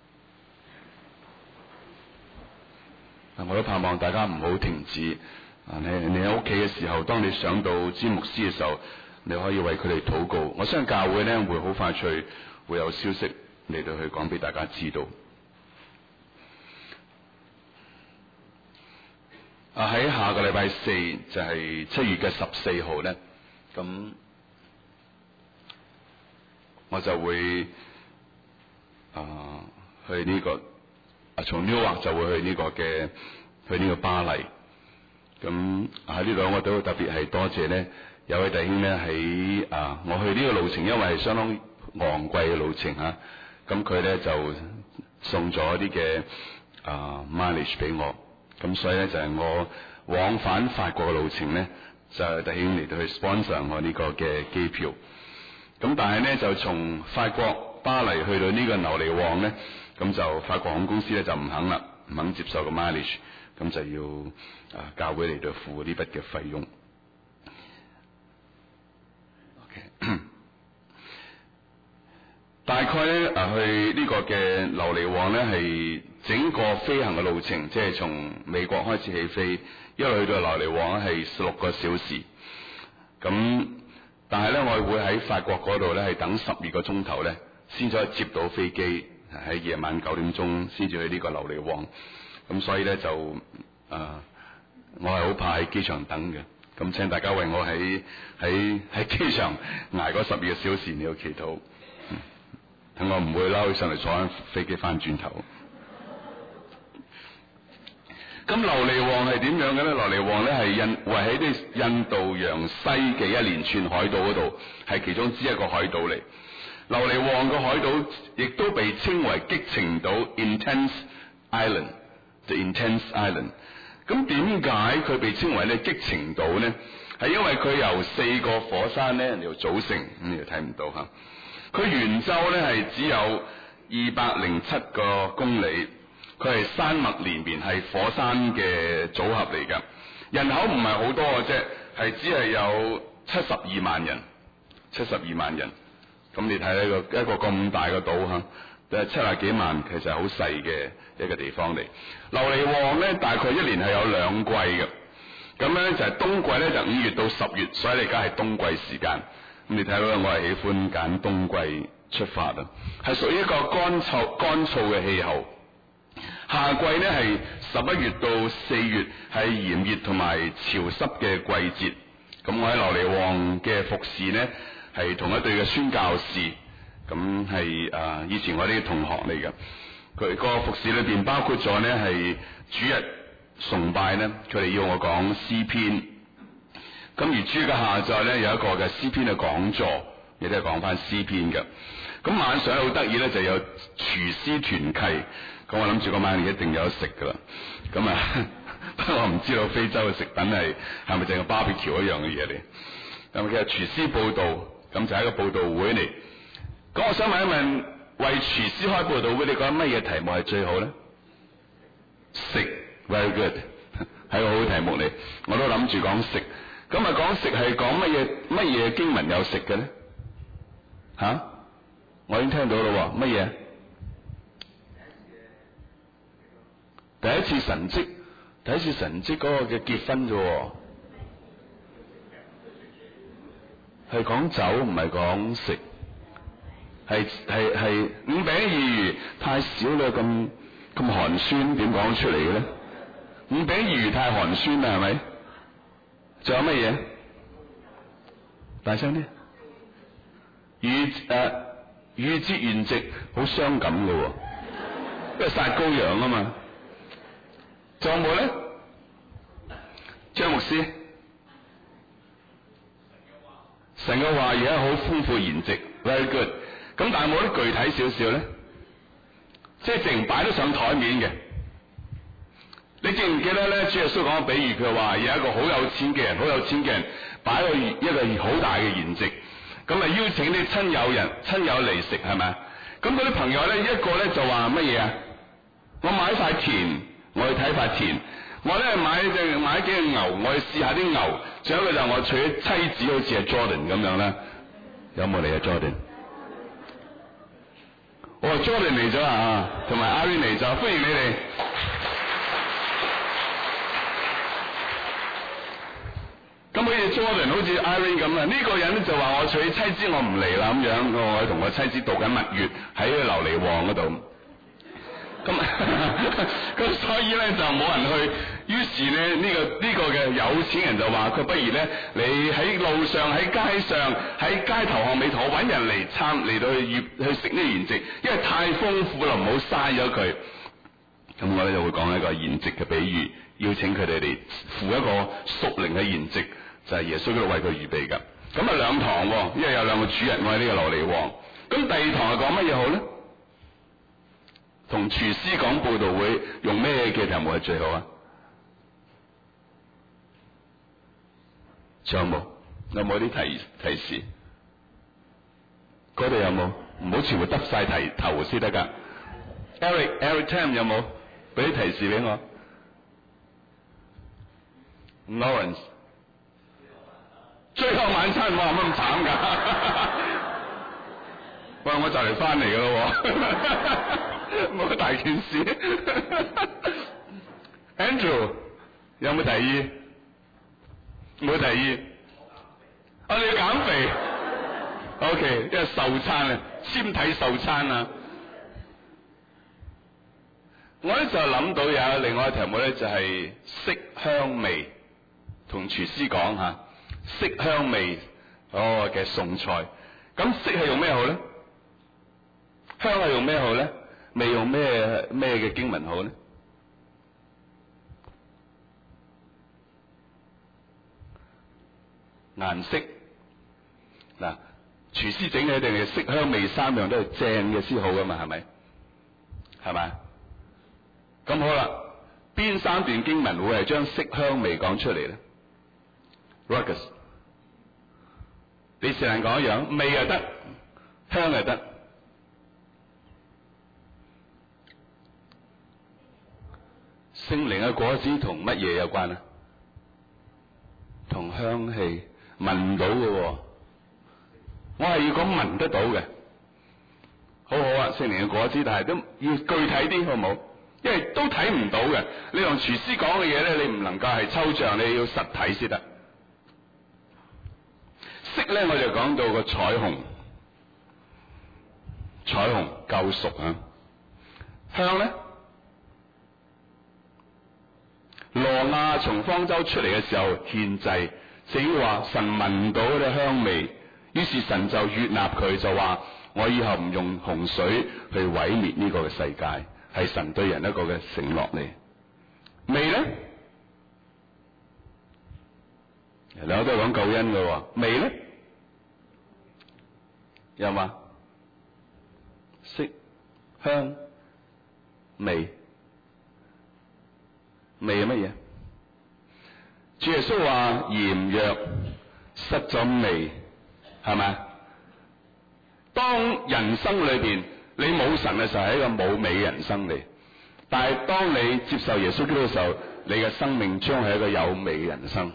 我都盼望大家唔好停止。你你喺屋企嘅時候，當你想到詹牧師嘅時候，你可以為佢哋禱告。我相信教會咧會好快脆會有消息嚟到去講俾大家知道。啊！喺下個禮拜四就係七月嘅十四號咧，咁我就會啊去呢個啊從 Newark 就會去呢個嘅去呢個巴黎。咁喺呢度我都特別係多謝咧，有位弟兄咧喺啊我去呢個路程，因為係相當昂貴嘅路程嚇，咁佢咧就送咗啲嘅啊 mileage 俾我。咁所以咧就係我往返法國嘅路程咧，就係弟兄嚟到去 sponsor 我呢個嘅機票。咁但係咧就從法國巴黎去到呢個紐尼旺咧，咁就法國航空公司咧就唔肯啦，唔肯接受個 mileage， 咁就要啊教會嚟到付呢筆嘅費用。OK， 大概咧啊去呢個嘅紐尼旺咧係。整個飛行嘅路程，即係從美國開始起飛，一路去到紐尼旺係十六個小時。咁，但係咧，我會喺法國嗰度咧係等十二個鐘頭咧，先至可以接到飛機，喺夜晚九點鐘先至去呢個紐尼旺。咁所以咧就誒、呃，我係好怕喺機場等嘅。咁請大家為我喺喺喺機場捱嗰十二個小時，你要祈禱。 等我唔會嬲上嚟坐緊飛機翻轉頭。咁琉璃王係點樣嘅咧？琉璃王咧係印位喺啲印度洋西嘅一連串海島嗰度，係其中之一個海島嚟。琉璃王個海島亦都被稱為激情島 （Intense Island），The Intense Island。咁點解佢被稱為咧激情島咧？係因為佢由四個火山咧嚟組成，咁你又睇唔到嚇。佢圓周咧係只有二百零七個公里。佢係山脈連綿，係火山嘅組合嚟㗎。人口唔係好多嘅啫，係只係有七十二萬人。七十二萬人，咁你睇呢個一個咁大嘅島嚇，誒七十幾萬，其實好細嘅一個地方嚟。琉璃王咧，大概一年係有兩季嘅。咁咧就係冬季咧就五月到十月，所以你而家係冬季時間。咁你睇到我係喜歡揀冬季出發啊，係屬於一個乾燥乾燥嘅氣候。夏季咧係十一月到四月，係炎熱同埋潮濕嘅季節。咁我喺琉璃王嘅服侍呢，係同一隊嘅宣教士，咁係啊以前我啲同學嚟嘅。佢個服侍裏邊包括咗呢係主日崇拜呢，佢哋要我講詩篇。咁而主日嘅下晝呢，有一個嘅詩篇嘅講座，亦都係講翻詩篇嘅。咁晚上好得意呢，就有廚師團契。咁我諗住嗰晚一定有得食噶啦，咁啊，不過我唔知道非洲嘅食品係係咪淨係 barbecue 一樣嘅嘢嚟。咁其實廚師報道，咁就係一個報道會嚟。咁我想問一問，為廚師開報道會，你覺得乜嘢題目係最好咧？食 ，very good， 係個好題目嚟。我都諗住講食。咁啊講食係講乜嘢？乜嘢經文有食嘅咧？吓、啊？我已經聽到啦，乜嘢？第一次神蹟，第一次神蹟嗰個嘅結婚啫，係講酒唔係講食，係係係五餅二魚太少啦，咁咁寒酸，點講出嚟嘅咧？五餅二魚太寒酸啦，係咪？仲有乜嘢？大聲啲！逾誒逾節筵席好傷感嘅，因為殺羔羊啊嘛。仲有冇咧？張牧師，神嘅話而家好豐富筵席 ，very good。咁但係冇啲具體少少咧，即係淨擺得上台面嘅。你記唔記得咧？主耶穌講個比喻，佢話有一個好有錢嘅人，好有錢嘅人擺個一個好大嘅筵席，咁啊邀請啲親友人、親友嚟食，係咪？咁嗰啲朋友咧，一個咧就話乜嘢啊？我買塊田。我去睇塊田，我咧買隻買幾隻牛，我去試下啲牛。仲有一個就我娶妻子，好似係 Jordan 咁樣啦。有冇嚟啊 Jordan？ 哦 Jordan 嚟咗啊，同埋 Irene 嚟咗，歡迎你哋。咁好似 Jordan 好似 Irene 咁啊，呢、這個人咧就話我娶妻子，我唔嚟啦咁樣。我同我妻子度緊蜜月喺琉璃王嗰度。咁咁所以咧就冇人去，於是咧呢、這個呢、這個嘅有錢人就話佢不如咧，你喺路上喺街上喺街頭巷尾同我揾人嚟參嚟到去去食呢個筵席，因為太豐富啦，唔好嘥咗佢。咁我咧就會講一個筵席嘅比喻，邀請佢哋嚟赴一個屬靈嘅筵席，就係、是、耶穌嗰度為佢預備噶。咁啊兩堂，因為有兩個主人我喺呢個琉璃王。咁第二堂係講乜嘢好咧？同廚師講佈道會用咩嘅題目係最好啊？仲有冇？有冇啲提提示？嗰度有冇？唔好全部得晒提頭先得噶。Eric Eric Tam 有冇？俾啲提示俾我。Lawrence， 最後晚餐哇乜咁慘噶？喂，我就嚟翻嚟噶咯。冇大件事，Andrew 有冇提議？冇提議。我哋要減肥 ，OK， 因為壽餐啊，纖體壽餐啊。我咧就諗到有另外一個題目咧，就係色香味，同廚師講吓，色香味哦嘅餸菜。咁色係用咩好咧？ 香係用咩好咧？味用咩咩嘅經文好咧？顏色嗱，廚師整嘅一定係色香味三樣都係正嘅先好噶嘛，係咪？係咪？咁好啦，邊三段經文會係將色香味講出嚟咧 ？Ruckus， 你成日講一樣，味又得，香又得。聖靈嘅果子同乜嘢有關啊？同香氣，聞唔到嘅喎。我係要講聞得到嘅。好好啊，聖靈嘅果子，但係都要具體啲，好唔好？因為都睇唔到嘅。你同廚師講嘅嘢咧，你唔能夠係抽象，你要實體先得。色咧，我就講到個彩虹，彩虹救贖啊。香咧？羅亞從方舟出嚟嘅時候獻祭，聖經話神聞到嗰啲香味，於是神就悅納佢，就話我以後唔用洪水去毀滅呢個嘅世界，係神對人一個嘅承諾嚟。味咧，兩個都係講救恩嘅，味咧有嘛？色香味。味係乜嘢？主耶穌話鹽若失咗味，係咪？當人生裏邊你冇神嘅時候係一個冇味嘅人生嚟，但係當你接受耶穌基督嘅時候，你嘅生命將係一個有味嘅人生，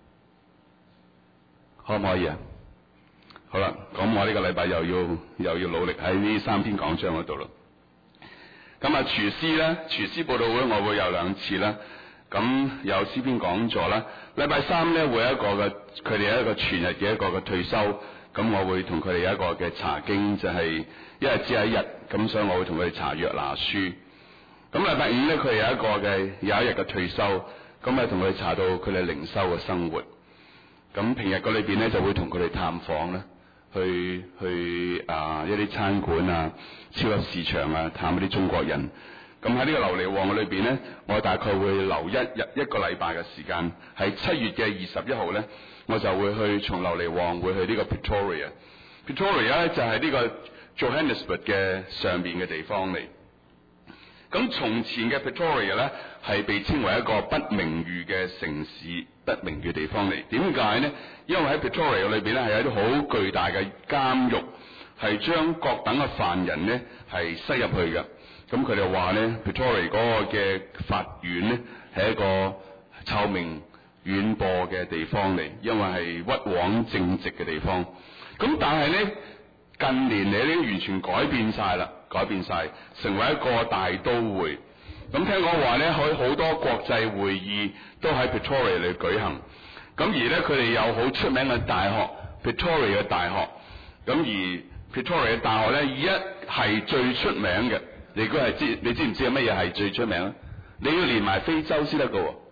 可唔可以啊？好啦，咁我呢個禮拜又要又要努力喺呢三篇講章嗰度咯。咁啊，廚師咧，廚師佈道會我會有兩次啦。咁有詩篇講座啦。禮拜三咧會有一個嘅，佢哋有一個全日嘅一個嘅退休。咁我會同佢哋有一個嘅查經，就係一日只係一日。咁所以我會同佢哋查約拿書。咁禮拜五咧，佢哋有一個嘅有一日嘅退休。咁啊，同佢哋查到佢哋靈修嘅生活。咁平日嗰裏邊咧就會同佢哋探訪啦。去去啊一啲餐館啊、超級市場啊，探嗰啲中國人。咁喺呢個琉璃旺嘅裏邊咧，我大概會留一日一個禮拜嘅時間。係七月嘅二十一號咧，我就會去從琉璃旺會去呢個 Pretoria。Pretoria 咧就係呢個 Johannesburg 嘅上邊嘅地方嚟。咁從前嘅 Pretoria 咧係被稱為一個不名譽嘅城市、不名譽嘅地方嚟。點解呢？因為喺 Pretoria 裏邊咧係有啲好巨大嘅監獄，係將各等嘅犯人咧係塞入去嘅。咁佢哋話咧 Pretoria 嗰個嘅法院咧係一個臭名遠播嘅地方嚟，因為係屈枉正直嘅地方。咁但係咧近年嚟咧完全改變晒啦，改變晒成為一個大都會。咁聽講話咧，喺好多國際會議都喺 Pretoria 嚟舉行。咁而咧佢哋有好出名嘅大學 Pretoria 嘅大學。咁而 Pretoria 嘅大學咧一係最出名嘅。你如果係知，你知唔知有乜嘢係最出名咧？你要連埋非洲先得㗎喎，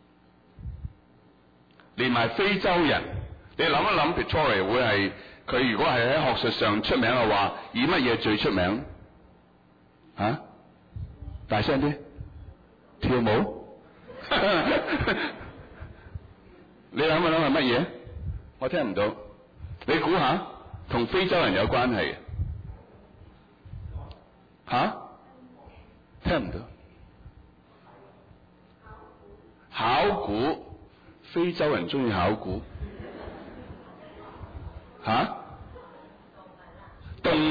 連埋非洲人。你諗一諗 Pretoria 會係佢如果係喺學術上出名嘅話，以乜嘢最出名？嚇、啊？大聲啲！跳舞？你諗一諗係乜嘢？我聽唔到。你估下，同非洲人有關係嘅嚇？啊聽唔到。考古，非洲人中意考古。吓、啊？動物，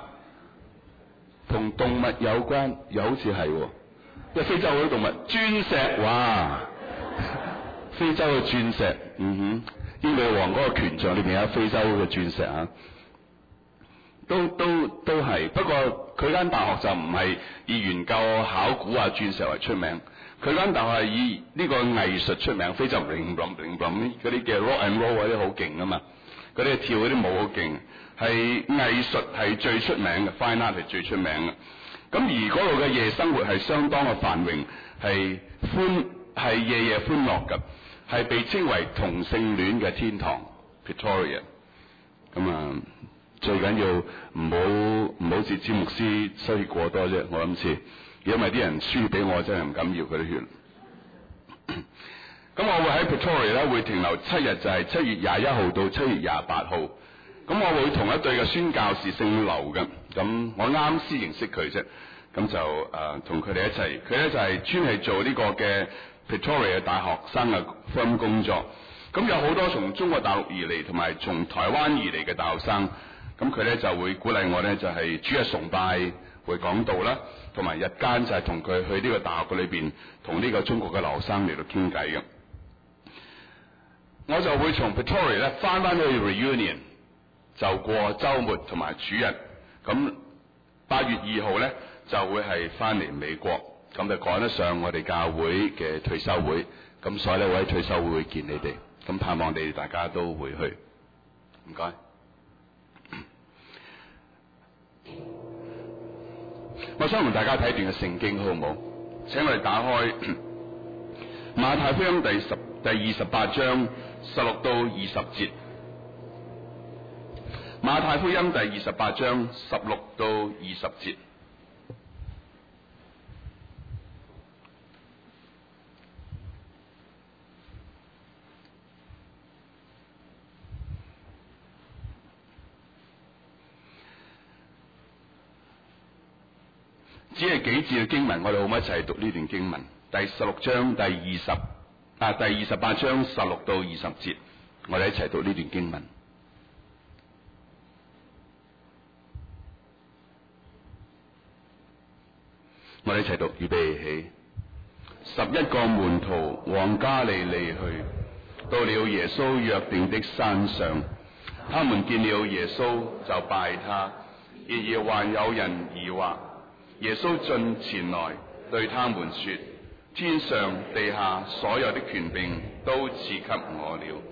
同動物有關，又好似係，因為非洲好多動物，鑽石，哇！非洲嘅鑽石，嗯哼，英女王嗰個權杖裏邊有非洲嘅鑽石啊。都都都係，不過佢間大學就唔係以研究考古啊鑽石為出名，佢間大學係以呢個藝術出名。非洲零冧零冧嗰啲嘅 rock and roll 嗰啲好勁啊嘛，嗰啲跳嗰啲舞好勁，係藝術係最出名嘅 ，fine art 係最出名嘅。咁而嗰度嘅夜生活係相當嘅繁榮，係歡係夜夜歡樂嘅，係被稱為同性戀嘅天堂 Pretoria。咁啊〜 最緊要唔好唔好似詹牧師收血過多啫，我諗次，如果唔係啲人輸俾我，真係唔敢要佢啲血。咁我會喺 Pretoria 咧會停留七日，就係七月廿一號到七月廿八號。咁我會同一對嘅宣教士姓劉嘅，咁我啱先認識佢啫，咁就誒同佢哋一齊，佢咧就係專係做呢個嘅 Pretoria 大學生嘅福音工作。咁有好多從中國大陸而嚟，同埋從台灣而嚟嘅大學生，咁佢咧就會鼓勵我咧就係主日崇拜會講道啦，同埋日間就係同佢去呢個大學嘅裏邊，同呢個中國嘅留學生嚟到傾偈嘅。我就會從 Pretoria 咧翻翻去 Reunion。就過週末同埋主日，咁八月二號咧就會係翻嚟美國，咁就趕得上我哋教會嘅退休會，咁所以咧我喺退休會會見你哋，咁盼望你哋大家都會去，唔該。我想同大家睇一段嘅聖經好唔好？請我哋打開馬太福音第十第二十八章十六到二十節。馬太福音第二十八章十六到二十節，只係幾節嘅經文，我哋好唔好一齊讀呢段經文？第十六章第二十啊，第二十八章十六到二十節，我哋一齊讀呢段經文。我哋一齊讀，預備起。十一個門徒往加利利去，到了耶穌約定的山上，他們見了耶穌就拜他，然而還有人疑惑。耶穌進前來對他們說：天上地下所有的權柄都賜給我了。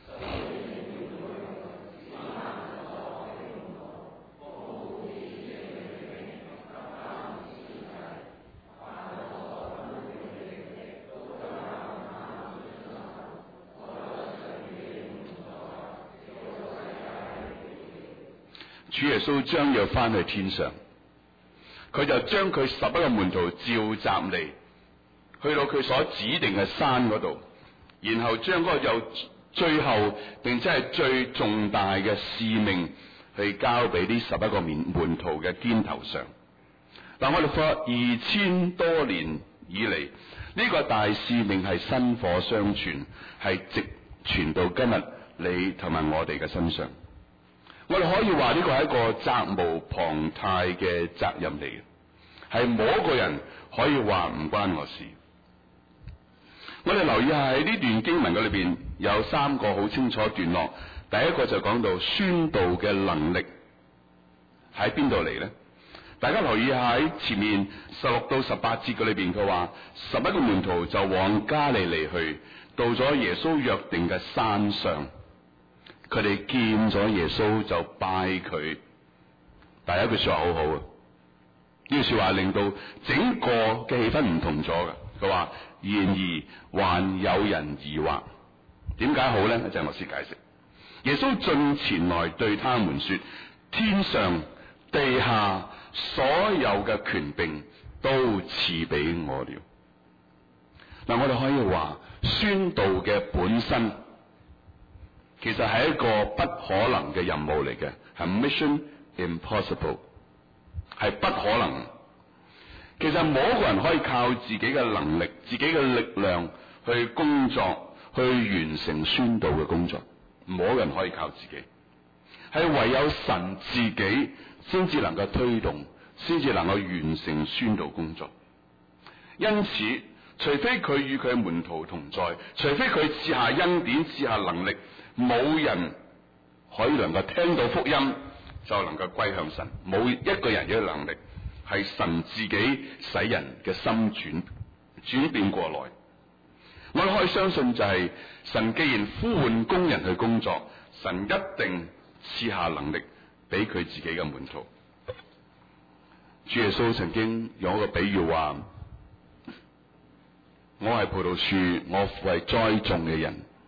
主耶穌將要翻去天上，佢就將佢十一個門徒召集嚟，去到佢所指定嘅山嗰度，然後將嗰個有最後並且係最重大嘅使命去交俾呢十一個門門徒嘅肩頭上。但我哋發覺二千多年以嚟，呢個大使命係薪火相傳，係直傳到今日你同埋我哋嘅身上。我哋可以話呢個係一個責無旁貸嘅責任嚟嘅，係冇一個人可以話唔關我事。我哋留意下喺呢段經文嘅裏邊有三個好清楚段落，第一個就講到宣道嘅能力喺邊度嚟呢？大家留意下喺前面十六到十八節嘅裏邊，佢話十一個門徒就往加利利去，到咗耶穌約定嘅山上。佢哋見咗耶穌就拜佢，第一句說話好好啊！呢句說話令到整個嘅氣氛唔同咗嘅。佢話：然而還有人疑惑，點解好咧？一陣我先解釋。耶穌進前來對他們說：天上地下所有嘅權柄都賜俾我了。嗱，我哋可以話宣道嘅本身，其實係一個不可能嘅任務嚟嘅，係 mission impossible， 係不可能。其實冇一個人可以靠自己嘅能力、自己嘅力量去工作，去完成宣道嘅工作。冇一個人可以靠自己，係唯有神自己先至能夠推動，先至能夠完成宣道工作。因此，除非佢與佢嘅門徒同在，除非佢賜下恩典、賜下能力，冇人可以能夠聽到福音就能夠歸向神。冇一個人嘅能力，係神自己使人嘅心轉轉變過來。我哋可以相信就係、是、神既然呼喚工人去工作，神一定賜下能力俾佢自己嘅門徒。主耶穌曾經用一個比喻話：我係葡萄樹，我父係栽種嘅人，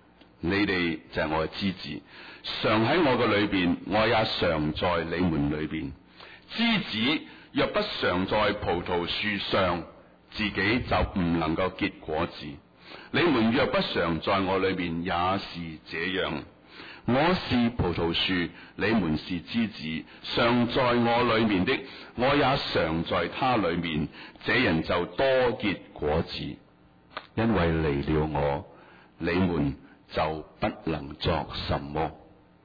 你哋就係我嘅枝子，常喺我嘅裏邊，我也常在你們裏邊。枝子若不常在葡萄樹上，自己就唔能夠結果子。你們若不常在我裏面，也是這樣。我是葡萄樹，你們是枝子，常在我裏面的，我也常在他裏面，這人就多結果子。因為離了我，你們就不能作什麼。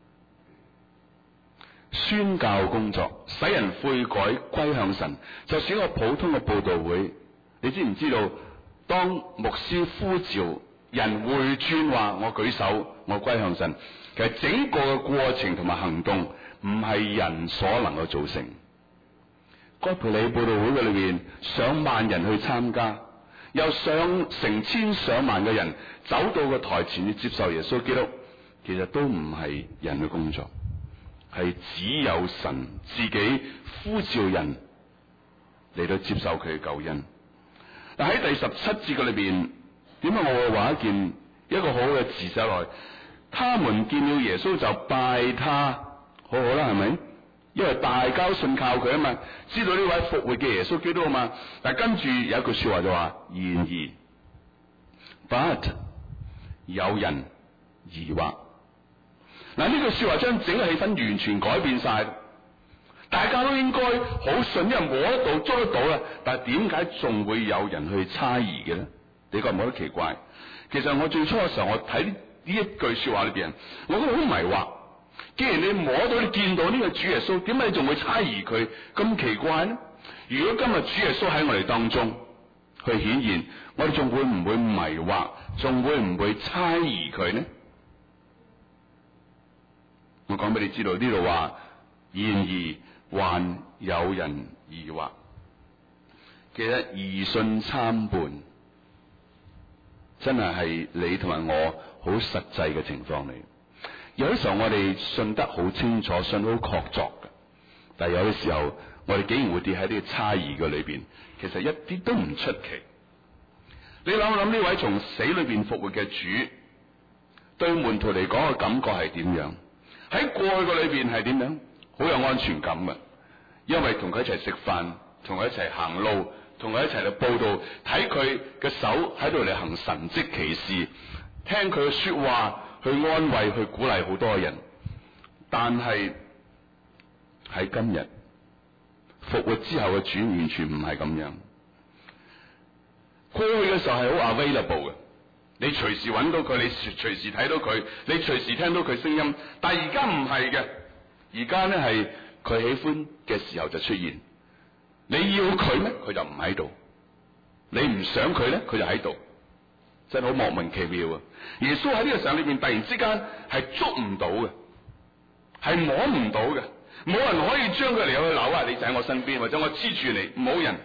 宣教工作，使人悔改歸向神，就是一個普通嘅佈道會。你知唔知道，當牧師呼召人回轉話我舉手，我歸向神，其實整個嘅過程同埋行動唔係人所能夠造成。該培理佈道會嘅裏邊，上萬人去參加，有上成千上萬嘅人走到個台前去接受耶穌基督，其實都唔係人嘅工作，係只有神自己呼召人嚟到接受佢嘅救恩。但喺第十七節嘅裏邊，點解我會話一件一個好好嘅字寫落去？他們見了耶穌就拜他，好好啦，係咪？因為大家都信靠佢啊嘛，知道呢位復活嘅耶穌基督啊嘛。但係跟住有一句說話就話，然而 ，but 有人疑惑。嗱，呢句說話將整個氣氛完全改變晒。大家都應該好信，因為摸得到、捉得到啦。但係點解仲會有人去猜疑嘅咧？你覺唔覺得奇怪？其實我最初嘅時候，我睇呢一句說話裏邊，我覺得好迷惑。既然你摸到、你見到呢個主耶穌，點解你仲會猜疑佢？咁奇怪呢？如果今日主耶穌喺我哋當中去顯現，我哋仲會唔會迷惑？仲會唔會猜疑佢呢？我講俾你知道，呢度話，然而還有人疑惑。其實疑信參半，真係係你同埋我好實際嘅情況嚟。有啲時候我哋信得好清楚，信得好確鑿嘅，但係有啲時候我哋竟然會跌喺呢個差異嘅裏邊，其實一啲都唔出奇。你諗諗呢位從死裏邊復活嘅主，對門徒嚟講嘅感覺係點樣？喺過去嘅裏邊係點樣？好有安全感嘅，因為同佢一齊食飯，同佢一齊行路，同佢一齊嚟報道，睇佢嘅手喺度嚟行神蹟奇事，聽佢嘅說話去安慰、去鼓勵好多人。但係喺今日復活之後嘅主完全唔係咁樣。過去嘅時候係好 available 嘅，你隨時揾到佢，你隨時睇到佢，你隨時聽到佢聲音。但係而家唔係嘅。而家咧係佢喜歡嘅時候就出現，你要佢咩？佢就唔喺度；你唔想佢咧，佢就喺度，真係好莫名其妙啊！耶穌喺呢個時候裏邊突然之間係捉唔到嘅，係摸唔到嘅，冇人可以將佢嚟去扭啊！你就喺我身邊，或者我黐住你，冇人。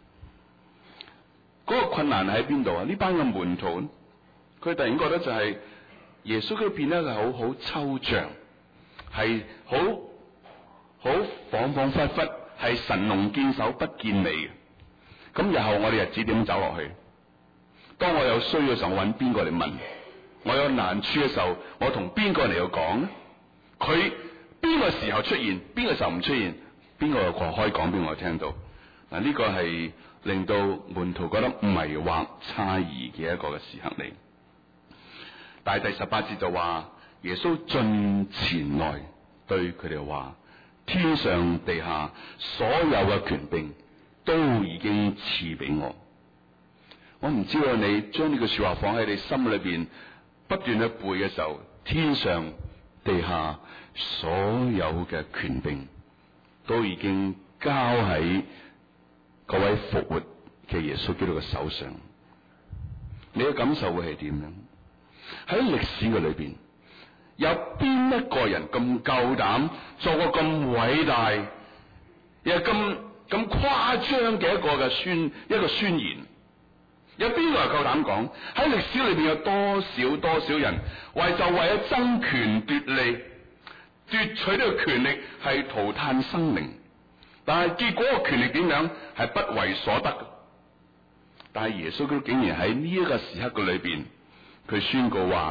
嗰個困難喺邊度啊？呢班嘅門徒，佢突然覺得就係耶穌佢變得係好好抽象。係好好恍恍惚惚，係神龍見首不見尾嘅。咁日後我哋日子點走落去？當我有需要嘅時候，我揾邊個嚟問？我有難處嘅時候，我同邊個嚟去講呢？佢邊個時候出現？邊個時候唔出現？邊個可以講俾我聽到？嗱，呢個係令到門徒覺得迷惑、猜疑嘅一個嘅時刻嚟。但係第十八節就話。耶穌進前來對佢哋話：天上地下所有嘅權柄都已經賜俾我。我唔知道你將呢句說話放喺你心裏邊，不斷去背嘅時候，天上地下所有嘅權柄都已經交喺嗰位復活嘅耶穌基督嘅手上。你嘅感受會係點樣？喺歷史嘅裏邊。有邊一個人咁夠膽做個咁偉大又咁咁誇張嘅一個嘅宣一個宣言？有邊個係夠膽講？喺歷史裏邊有多少多少人為就為咗爭權奪利，奪取呢個權力係塗炭生命，但係結果個權力點樣係不為所得嘅。但係耶穌基督竟然喺呢一個時刻嘅裏邊，佢宣告話。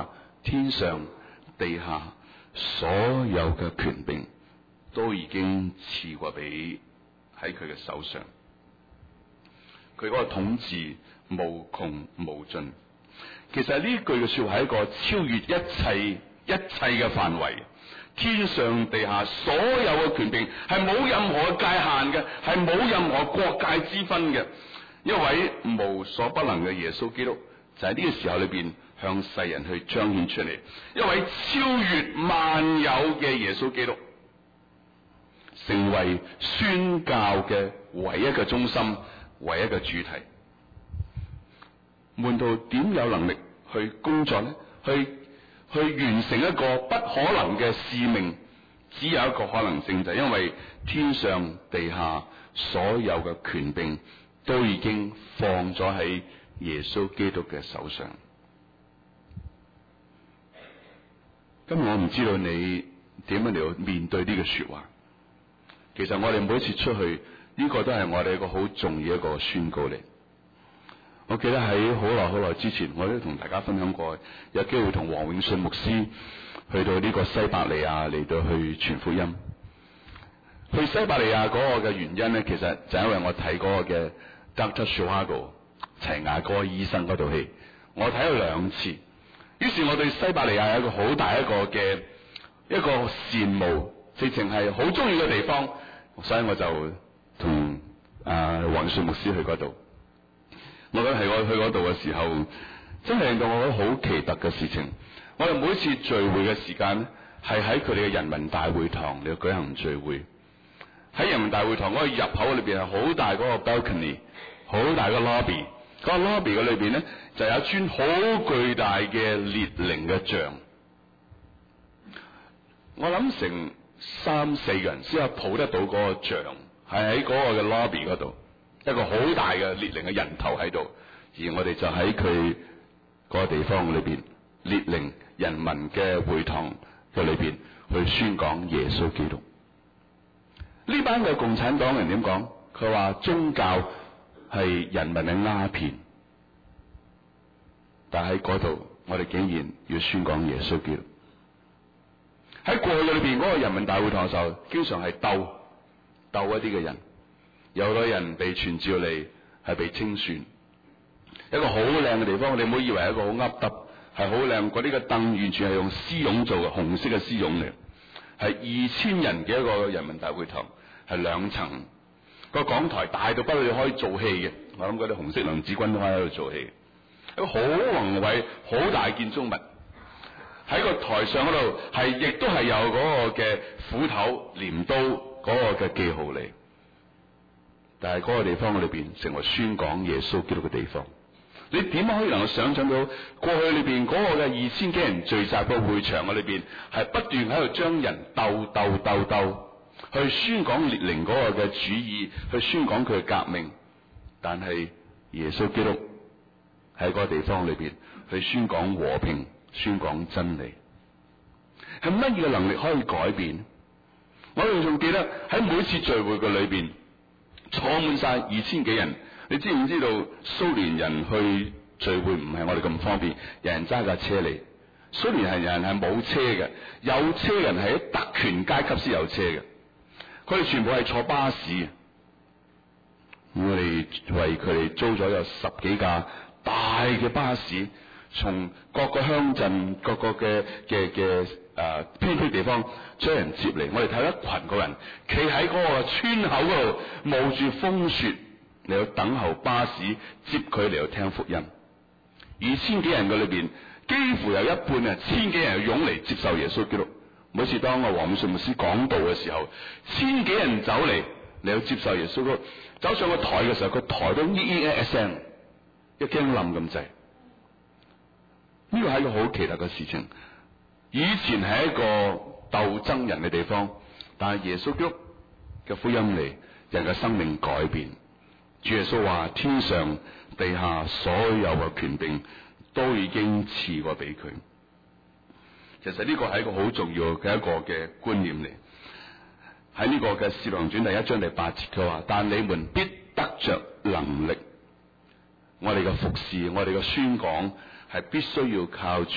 天上地下所有嘅權柄都已經賜過俾喺佢嘅手上，佢嗰個統治無窮無盡。其實呢句嘅說話係一個超越一切一切嘅範圍，天上地下所有嘅權柄係冇任何界限嘅，係冇任何國界之分嘅。一位無所不能嘅耶穌基督就喺呢個時候裏邊向世人去彰顯出嚟，一位超越萬有嘅耶穌基督，成為宣教嘅唯一嘅中心，唯一嘅主題。門徒點有能力去工作呢？去去完成一個不可能嘅使命，只有一個可能性，就係因為天上地下所有嘅權柄都已經放咗喺耶穌基督嘅手上。今日我唔知道你點樣嚟面對呢個說話。其實我哋每一次出去，呢個都係我哋一個好重要一個宣告嚟。我記得喺好耐好耐之前，我都同大家分享過，有機會同黃永信牧師去到呢個西伯利亞嚟到去傳福音。去西伯利亞嗰個嘅原因咧，其實就係因為我睇嗰個嘅 Doctor Zhivago 齊牙哥醫生嗰套戲，我睇咗兩次。於是我對西伯利亞有一個好大一個嘅一個羨慕，直情係好中意嘅地方，所以我就同啊黃永信牧師去嗰度。我覺得係我去嗰度嘅時候，真係令到我覺得好奇特嘅事情。我哋每一次聚會嘅時間咧，係喺佢哋嘅人民大會堂嚟舉行聚會。喺人民大會堂嗰個入口裏邊係好大嗰個 balcony， 好大個 lobby。嗰個 lobby 嘅裏邊咧，就有一尊好巨大嘅列寧嘅像。我諗成三四個人先有抱得到嗰個像，係喺嗰個嘅 lobby 嗰度。一個好大嘅列寧嘅人頭喺度，而我哋就喺佢嗰個地方裏邊，列寧人民嘅會堂嘅裏邊去宣講耶穌基督。呢班嘅共產黨人點講？佢話宗教係人民嘅鴉片，但喺嗰度我哋竟然要宣講耶穌基督。喺過去裏邊嗰個人民大會堂嘅時候，經常係鬥鬥一啲嘅人。有好多人被傳召嚟係被清算，一個好靚嘅地方，你唔好以為係一個好凹凸，係好靚。嗰啲嘅凳完全係用絲絨做嘅，紅色嘅絲絨嚟，係二千人嘅一個人民大會堂，係兩層，個講台大到不可以可以做戲嘅。我諗嗰啲紅色娘子軍都可以喺度做戲，一個好宏偉、好大建築物。喺個台上嗰度係亦都係有嗰個嘅斧頭、鐮刀嗰個嘅記號嚟。但係嗰個地方裏邊成為宣講耶穌基督嘅地方，你點可以能夠想象到過去裏邊嗰個嘅二千幾人聚集個會場嘅裏邊係不斷喺度將人鬥鬥鬥鬥去宣講列寧嗰個嘅主義，去宣講佢嘅革命，但係耶穌基督喺嗰個地方裏邊去宣講和平，宣講真理，係乜嘢嘅能力可以改變？我哋仲記得喺每次聚會嘅裏邊坐滿晒二千幾人，你知唔知道蘇聯人去聚會唔係我哋咁方便，有人揸架車嚟。蘇聯係人係冇車嘅，有車嘅人係喺特權階級先有車嘅，佢哋全部係坐巴士。我哋為佢哋租咗有十幾架大嘅巴士，從各個鄉鎮、各個嘅嘅嘅誒偏僻地方將人接嚟。我哋睇到一群個人企喺嗰個村口嗰度冒住風雪嚟到等候巴士接佢嚟到聽福音。二千幾人嘅裏邊，幾乎有一半啊，千幾人湧嚟接受耶穌基督。每次當我黃永信牧師講道嘅時候，千幾人走嚟嚟到接受耶穌基督，走上個台嘅時候，個台都咿咿一聲，一驚冧咁滯。呢個係一個好奇特嘅事情。以前係一個鬥爭人嘅地方，但係耶穌基督嘅福音嚟，人嘅生命改變。主耶穌話：天上地下所有嘅權柄都已經賜過俾佢。其實呢個係一個好重要嘅一個嘅觀念嚟。喺呢個嘅《使徒行傳》第一章第八節，佢話：但你們必得着能力。我哋嘅服侍，我哋嘅宣講係必須要靠住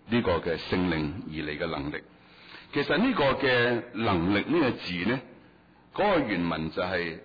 呢個嘅聖靈而嚟嘅能力。其實呢個嘅能力呢個字呢，嗰個原文就係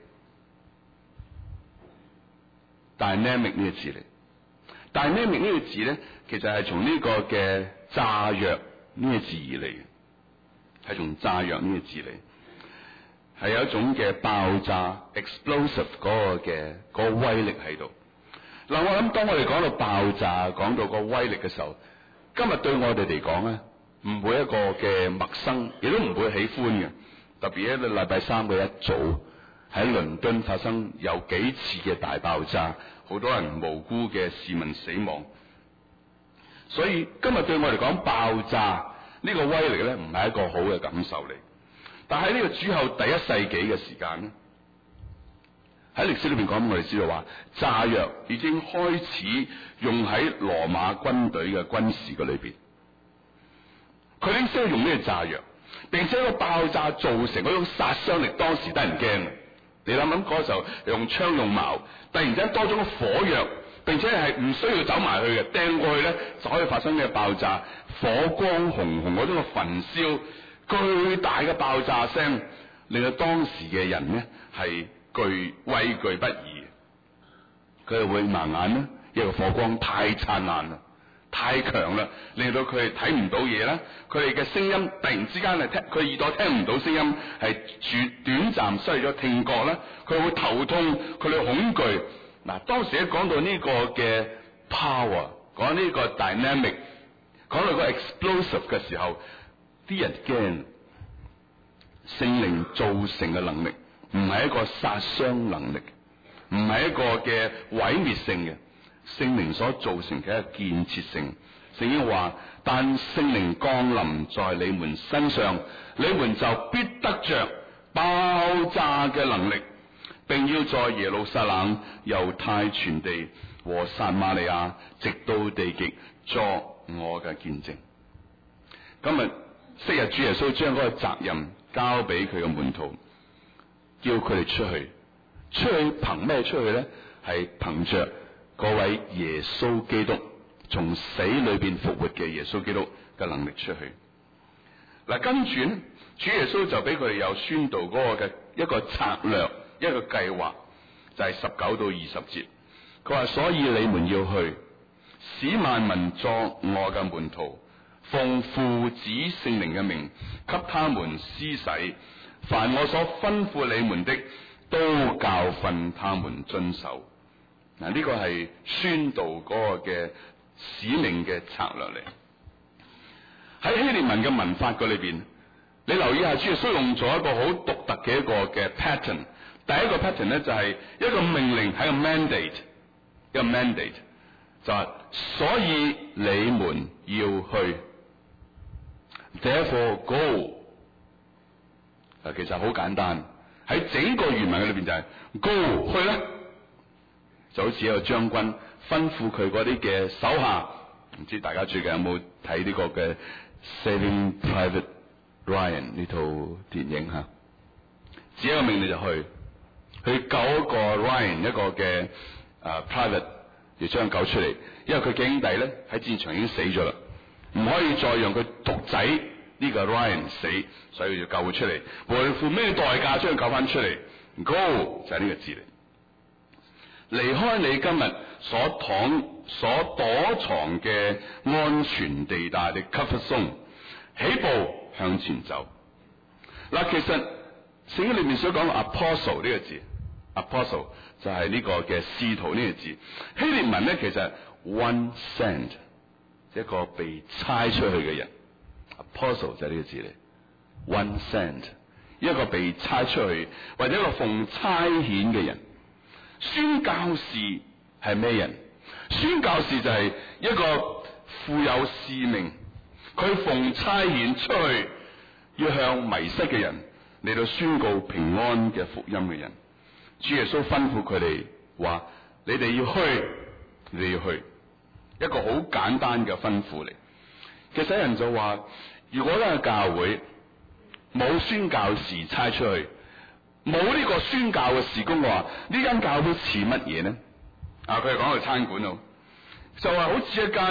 dynamic 呢個字嚟。dynamic 呢個字呢，其實係從呢個嘅炸藥呢個字而嚟嘅，係從炸藥呢個字嚟，係有一種嘅爆炸 explosive 嗰個嘅嗰個威力喺度。嗱，我諗當我哋講到爆炸，講到個威力嘅時候，今日對我哋嚟講咧，唔會一個嘅陌生，亦都唔會喜歡嘅。特別喺禮拜三嘅一早，喺倫敦發生有幾次嘅大爆炸，好多人無辜嘅市民死亡。所以今日對我嚟講，爆炸呢個威力咧，唔係一個好嘅感受嚟。但喺呢個主後第一世紀嘅時間咧，喺歷史裏邊講，我哋知道話炸藥已經開始用喺羅馬軍隊嘅軍事嘅裏邊。佢已經識用呢個炸藥，並且個爆炸造成嗰種殺傷力，當時得人驚。你諗諗嗰時候用槍用矛，突然之間多咗個火藥，並且係唔需要走埋去嘅，掟過去咧就可以發生嘅爆炸，火光紅紅嗰種嘅焚燒，巨大嘅爆炸聲，令到當時嘅人呢係懼畏懼不已。佢哋會盲眼啦，因為火光太燦爛啦，太強啦，令到佢哋睇唔到嘢啦。佢哋嘅聲音突然之間係聽，佢耳朵聽唔到聲音，係住短暫失去咗聽覺啦。佢會頭痛，佢哋恐懼。嗱，當時一講到呢個嘅 power， 講呢個 dynamic， 講到個 explosive 嘅時候，啲人驚。聖靈造成嘅能力唔係一個殺傷能力，唔係一個嘅毀滅性嘅，聖靈所造成嘅一個建設性。聖經話：但聖靈降臨在你們身上，你們就必得着爆炸嘅能力，並要在耶路撒冷、猶太全地和撒瑪利亞直到地極作我嘅見證。今日昔日主耶穌將嗰個責任交俾佢嘅門徒，叫佢哋出去。出去憑咩出去咧？係憑着嗰位耶穌基督從死裏邊復活嘅耶穌基督嘅能力出去。嗱，跟住咧，主耶穌就俾佢哋有宣導嗰個嘅一個策略，一個計劃，就係十九到二十節。佢話：所以你們要去，使萬民作我嘅門徒，奉父子聖靈嘅名，給他們施洗，凡我所吩咐你們的，都教訓他們遵守。嗱，呢個係宣導嗰個嘅使命嘅策略嚟。喺希臘文嘅文法嗰裏邊，你留意下，主耶穌用咗一個好獨特嘅一個嘅 pattern。第一個 pattern 咧就係一個命令，係個 mandate， 一個 mandate 就係所以你們要去。Therefore go， 啊，其實好簡單，喺整個原文嘅裏邊就係 go 去咧，就好似一個將軍吩咐佢嗰啲嘅手下，唔知大家最近有冇睇呢個嘅 Saving Private Ryan 呢套電影吓？只一個命令就去，去救一個 Ryan 一個嘅啊 private， 要將佢救出嚟，因為佢嘅兄弟咧喺戰場已經死咗啦。唔可以再讓佢獨仔呢個 Ryan 死，所以要救佢出嚟，無論付咩代價將佢救翻出嚟。Go 就係呢個字嚟，離開你今日所躺所躲藏嘅安全地帶嘅 comfort zone， 起步向前走。嗱，其實聖經裏面所講嘅 apostle 呢個字 ，apostle 就係呢個嘅使徒呢個字。希臘文咧其實 one sent。一個被差出去嘅人 ，apostle 就係呢個字嚟 ，one sent， 一個被差出去或者一個奉差遣嘅人。宣教士係咩人？宣教士就係一個負有使命，佢奉差遣出去，要向迷失嘅人嚟到宣告平安嘅福音嘅人。主耶穌吩咐佢哋話：你哋要去，你哋要去。一個好簡單嘅吩咐嚟。其實有人就話，如果呢個教會冇宣教士差出去，冇呢個宣教嘅事工嘅話，呢間教會似乜嘢呢？啊，佢哋講到餐館咯，就話好似一間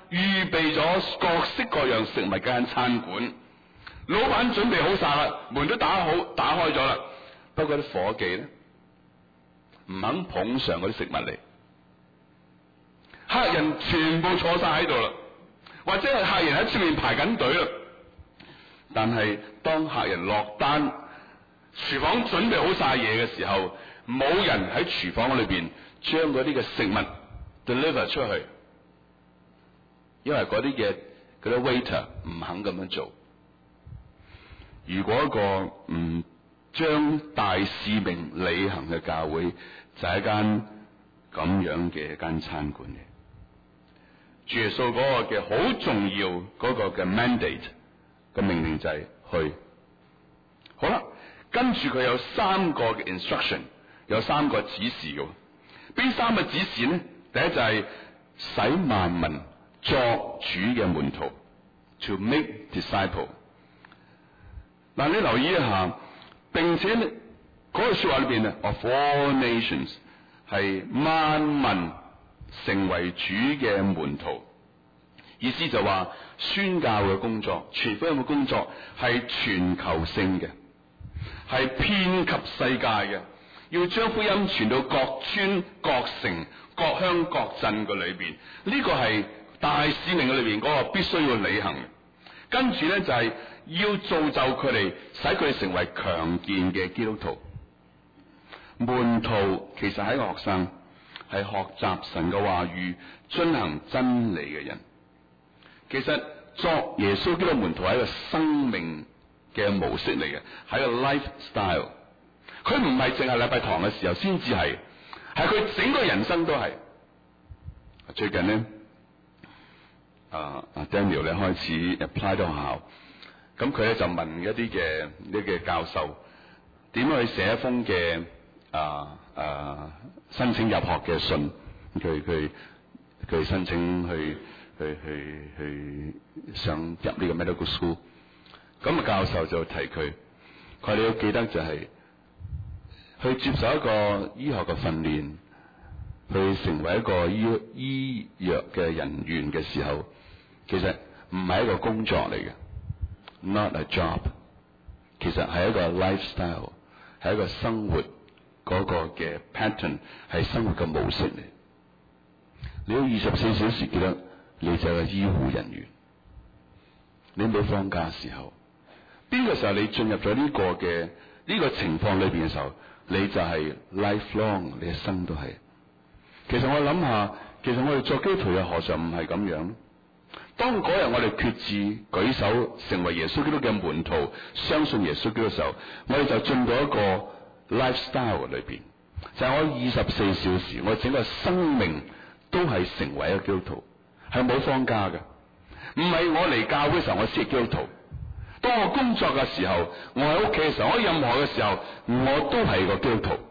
預備咗各式各樣食物嘅間餐館。老闆準備好晒啦，門都打好打開咗啦，不過啲伙計咧唔肯捧上嗰啲食物嚟，客人全部坐晒喺度啦，或者係客人喺出面排緊隊啦。但係當客人落單，廚房準備好晒嘢嘅時候，冇人喺廚房裏邊將嗰啲嘅食物 deliver 出去，因為嗰啲嘅嗰啲 waiter 唔肯咁樣做。如果一個唔將大使命履行嘅教會，就係一間咁樣嘅一間餐館嘅。主耶穌嗰個嘅好重要嗰個嘅 mandate 嘅命令就係去。好啦，跟住佢有三個嘅 instruction， 有三個指示嘅。邊三個指示呢？第一就係使萬民作主嘅門徒 ，to make disciple。嗱，你留意一下，並且呢嗰句說話裏邊啊 ，of all nations 係萬民成為主嘅門徒，意思就話宣教嘅工作、傳福音嘅工作係全球性嘅，係遍及世界嘅，要將福音傳到各村、各城、各鄉、各鎮嘅裏邊，呢、這個係大使命嘅裏邊嗰個必須要履行嘅。跟住咧就係、是。要造就佢哋，使佢哋成為強健嘅基督徒。門徒其實係一個學生，係學習神嘅話語、遵行真理嘅人。其實作耶穌基督門徒係一個生命嘅模式嚟嘅，係一個 lifestyle。佢唔係淨係禮拜堂嘅時候先至係，係佢整個人生都係。最近呢，啊啊 Daniel 咧開始 apply 到學校。咁佢咧就問一啲嘅呢嘅教授點樣去寫一封嘅啊啊申請入學嘅信，佢佢佢申請去去去去想入呢個 medical school。咁啊教授就提佢，佢哋要記得就係、是、去接受一個醫學嘅訓練，去成為一個醫醫藥嘅人員嘅時候，其實唔係一個工作嚟嘅。Not a job， 其實係一個 lifestyle， 係一個生活嗰個嘅 pattern， 係生活嘅模式嚟。你要二十四小時記得，你就係個醫護人員。你冇放假時候，邊個時候你進入咗呢個嘅呢、呢個情況裏邊嘅時候，你就係 lifelong， 你一生都係。其實我諗下，其實我哋作基督徒又何嘗唔係咁樣？當嗰日我哋決志舉手成為耶穌基督嘅門徒，相信耶穌基督嘅時候，我哋就進到一個 lifestyle 裏邊，就係、是、我二十四小時，我整個生命都係成為一個基督徒，係冇放假嘅。唔係我嚟教會嘅時候我先係基督徒，當我工作嘅時候，我喺屋企嘅時候，我任何嘅時候，我都係個基督徒。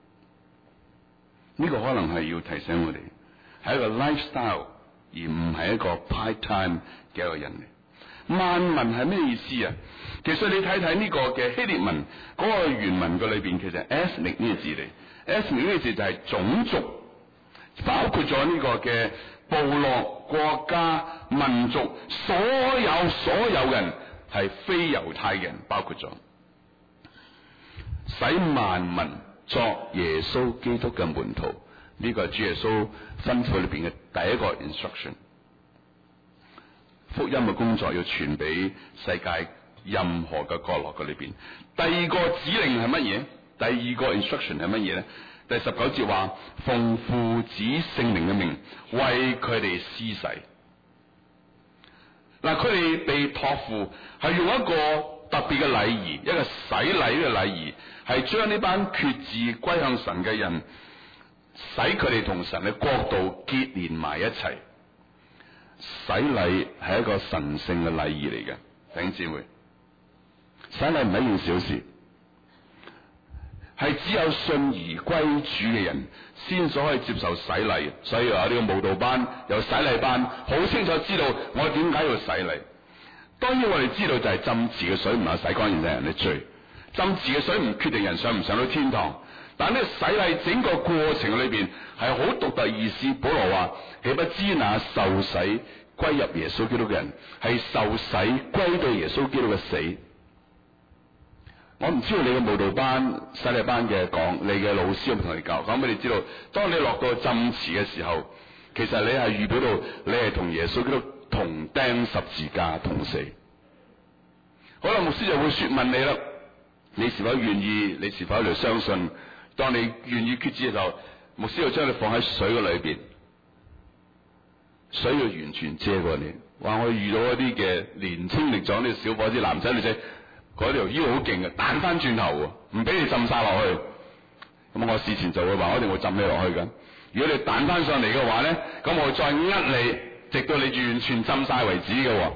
呢、這個可能係要提醒我哋，係一個 lifestyle。而唔係一個 part time 嘅一個人嚟。萬民係咩意思啊？其實你睇睇呢個嘅希臘文嗰、那個原文嘅裏邊，其實 ethnic 呢個字嚟 ethnic 呢個字就係種族，包括咗呢個嘅部落、國家、民族，所有所有人係非猶太人，包括咗使萬民作耶穌基督嘅門徒。呢個係主耶穌吩咐裏邊嘅第一個 instruction。福音嘅工作要傳俾世界任何嘅角落嘅裏邊。第二個指令係乜嘢？第二個 instruction 係乜嘢咧？第十九節話：奉父子聖靈嘅名，為佢哋施洗。嗱，佢哋被託付係用一個特別嘅禮儀，一個洗禮嘅禮儀，係將呢班決志歸向神嘅人，使佢哋同神嘅國度結連埋一齊。洗禮係一個神聖嘅禮儀嚟嘅，弟兄姊妹。洗禮唔係一件小事，係只有信而歸主嘅人先所可以接受洗禮。所以話呢個慕道班有洗禮班，好清楚知道我點解要洗禮。當然我哋知道就係浸池嘅水唔係洗乾淨人嘅罪，浸池嘅水唔決定人上唔上到天堂。但呢個洗禮整個過程裏邊係好獨特意思。保羅話：豈不知那受洗歸入耶穌基督嘅人，係受洗歸到耶穌基督嘅死。我唔知道你嘅慕道班、洗禮班嘅講，你嘅老師有冇同你教？講俾你知道，當你落到浸池嘅時候，其實你係預表到你係同耶穌基督同釘十字架同死。好啦，牧師就會說問你啦，你是否願意？你是否喺度相信？當你願意決志嘅時候，牧師就將你放喺水嘅裏邊，水要完全遮過你。話我遇到一啲嘅年青力壯啲小伙子、男仔女仔，嗰條腰好勁嘅，彈翻轉頭，唔俾你浸晒落去。咁我事前就會話，我一定會浸你落去㗎。如果你彈翻上嚟嘅話咧，咁我會再呃你，直到你完全浸晒為止嘅。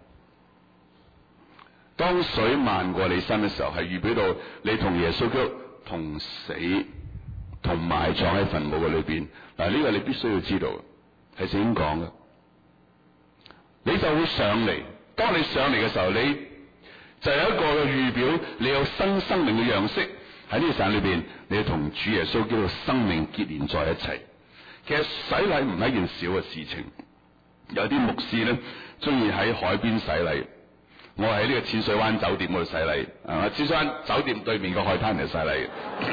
當水漫過你身嘅時候，係預表到你同耶穌基督同死，同埋葬喺墳墓嘅裏邊。嗱，呢個你必須要知道，係聖經講嘅。你就會上嚟，當你上嚟嘅時候，你就有一個嘅預表，你有新生命嘅樣式喺呢個時間裏邊，你要同主耶穌基督生命結連在一齊。其實洗禮唔係一件小嘅事情，有啲牧師咧中意喺海邊洗禮。我喺呢個淺水灣酒店嗰度洗禮，啊，淺水灣酒店對面個海灘嚟洗禮。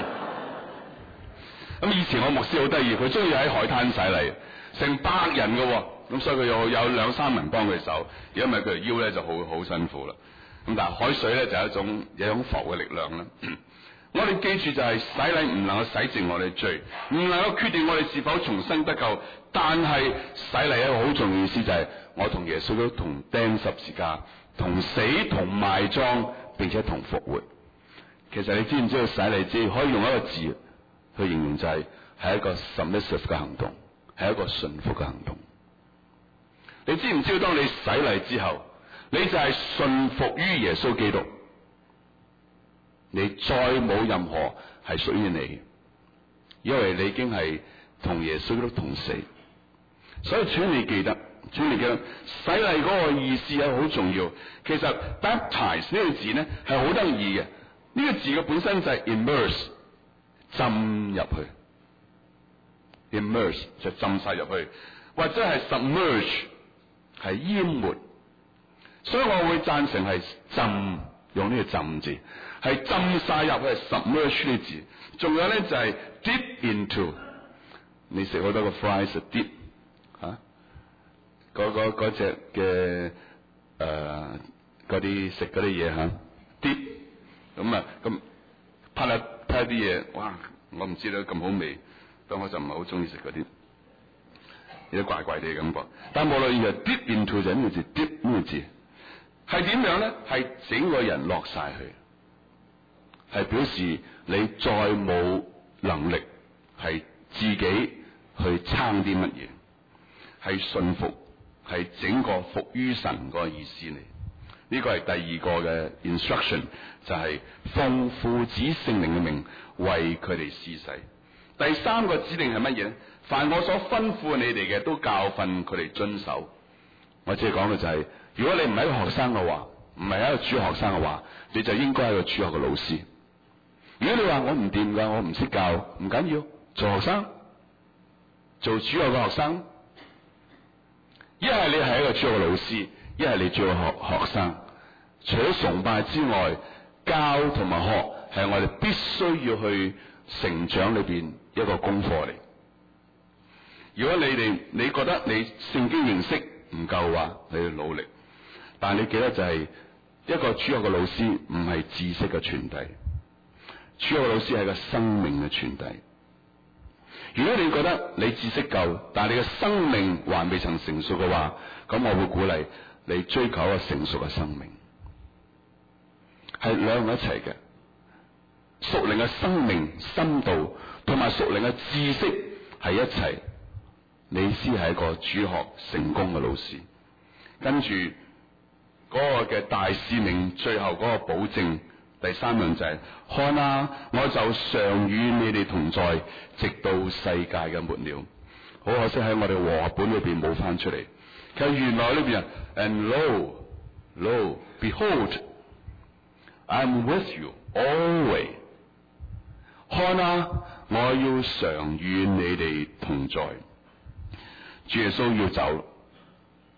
咁以前我牧師好得意，佢中意喺海灘洗禮，成百人嘅，咁所以佢有有兩三人幫佢手，因為佢條腰咧就好好辛苦啦。咁但係海水咧就係一種有一種浮嘅力量啦。我哋記住就係洗禮唔能夠洗淨我哋罪，唔能夠決定我哋是否重生得救，但係洗禮一個好重要意思就係我同耶穌都同釘十字架，同死同埋葬，並且同復活。其實你知唔知道洗禮只可以用一個字去形容，就係係一個 submissive 嘅行動，係一個順服嘅行動。你知唔知道當你洗禮之後，你就係順服於耶穌基督，你再冇任何係屬於你，因為你已經係同耶穌基督同死。所以請你記得，請你記得洗禮嗰個意思係好重要。其實 baptize 呢個字咧係好得意嘅，呢個字嘅本身就係 immerse， 浸入去 ，immerse 就浸晒入去，或者係 submerge 係淹沒。所以我會贊成係浸，用呢個浸字，係浸晒入去 submerge 呢個字。仲有咧就係 dip into， 你食好多個 fries dip 吓，嗰嗰嗰隻嘅誒嗰啲食嗰啲嘢吓 dip，咁啊咁拍下拍下啲嘢，哇！我唔知道咁好味，但我就唔係好中意食嗰啲，有啲怪怪地嘅感覺。但無論係 dip into 就呢個字 dip 呢個字。係點樣咧？係整個人落晒去，係表示你再冇能力係自己去撐啲乜嘢，係信服，係整個服於神個意思嚟。呢個係第二個嘅 instruction， 就係奉父子聖靈嘅名為佢哋施洗。第三個指令係乜嘢咧？凡我所吩咐你哋嘅，都教訓佢哋遵守。我只係講嘅就係、是。如果你唔係一個學生嘅話，唔係一個主學生嘅話，你就應該係一個主學嘅老師。如果你話我唔掂噶，我唔識教，唔緊要，做學生，做主學嘅學生。一係你係一個主學嘅老師，一係你做學學生。除咗崇拜之外，教同埋學係我哋必須要去成長裏邊一個功課嚟。如果你哋你覺得你聖經認識唔夠嘅話，你要努力。但係你記得就係一個主學嘅老師唔係知識嘅傳遞，主學嘅老師係個生命嘅傳遞。如果你覺得你知識夠，但係你嘅生命還未曾成熟嘅話，咁我會鼓勵你追求一個成熟嘅生命，係兩個一齊嘅。屬靈嘅生命深度同埋屬靈嘅知識係一齊，你先係一個主學成功嘅老師。跟住嗰個嘅大使命，最後嗰個保證，第三樣就係、是、看啊，我就常與你哋同在，直到世界嘅末了。好可惜喺我哋和合本裏邊冇翻出嚟。其實原來呢邊啊 ，and lo lo behold I'm with you always。看啊，我要常與你哋同在。主耶穌要走。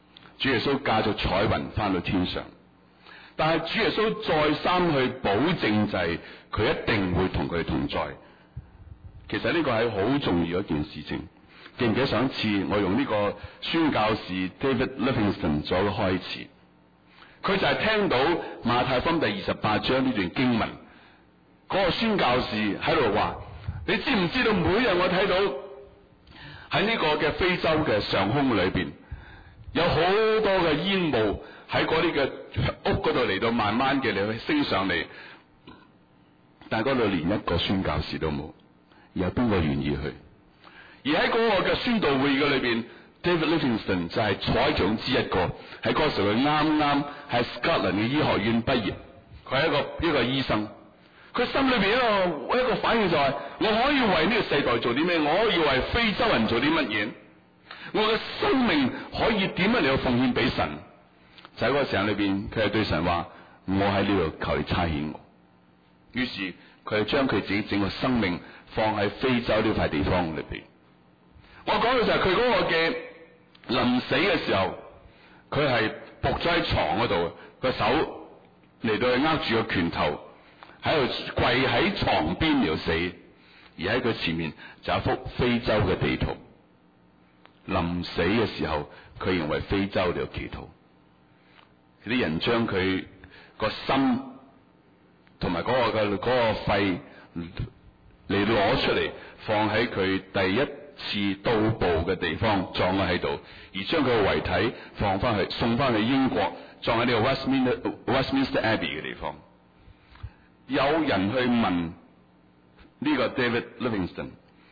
主耶穌駕着彩雲翻到天上。但係主耶穌再三去保證就係佢一定會同佢同在。其實呢個係好重要一件事情。記唔記得上一次我用呢個宣教士 David Livingstone 做開始，佢就係聽到馬太福音第二十八章呢段經文，嗰個宣教士喺度話：你知唔知道每日我睇到喺呢個嘅非洲嘅上空裏邊有好多嘅煙霧喺嗰啲嘅屋嗰度嚟到慢慢嘅嚟去升上嚟，但係嗰度連一個宣教士都冇，有邊個願意去？而喺嗰個嘅宣道會嘅裏邊 ，David Livingstone 就係採長之一個。喺嗰時佢啱啱喺 Scotland 嘅醫學院畢業，佢係一個一個醫生。佢心裏邊一個一個反應就係、是：我可以為呢個世代做啲咩？我可以為非洲人做啲乜嘢？我嘅生命可以點樣嚟到奉獻俾神？就喺嗰個時間裏邊，佢係對神話：我喺呢度求你差遣我。於是佢係將佢自己整個生命放喺非洲呢塊地方裏邊。我講嘅就係佢嗰個嘅臨死嘅時候，佢係仆咗喺床嗰度，個手嚟到去握住個拳頭，喺度跪喺床邊嚟到死，而喺佢前面就有一幅非洲嘅地圖。臨死嘅時候，佢認為非洲嚟到祈禱，啲人將佢個心同埋嗰個嘅嗰個肺嚟攞出嚟，放喺佢第一次到埗嘅地方葬咗喺度，而將佢嘅遺體放翻去送翻去英國，葬喺呢個 Westminster Westminster Abbey 嘅地方。有人去問呢個 David Livingstone，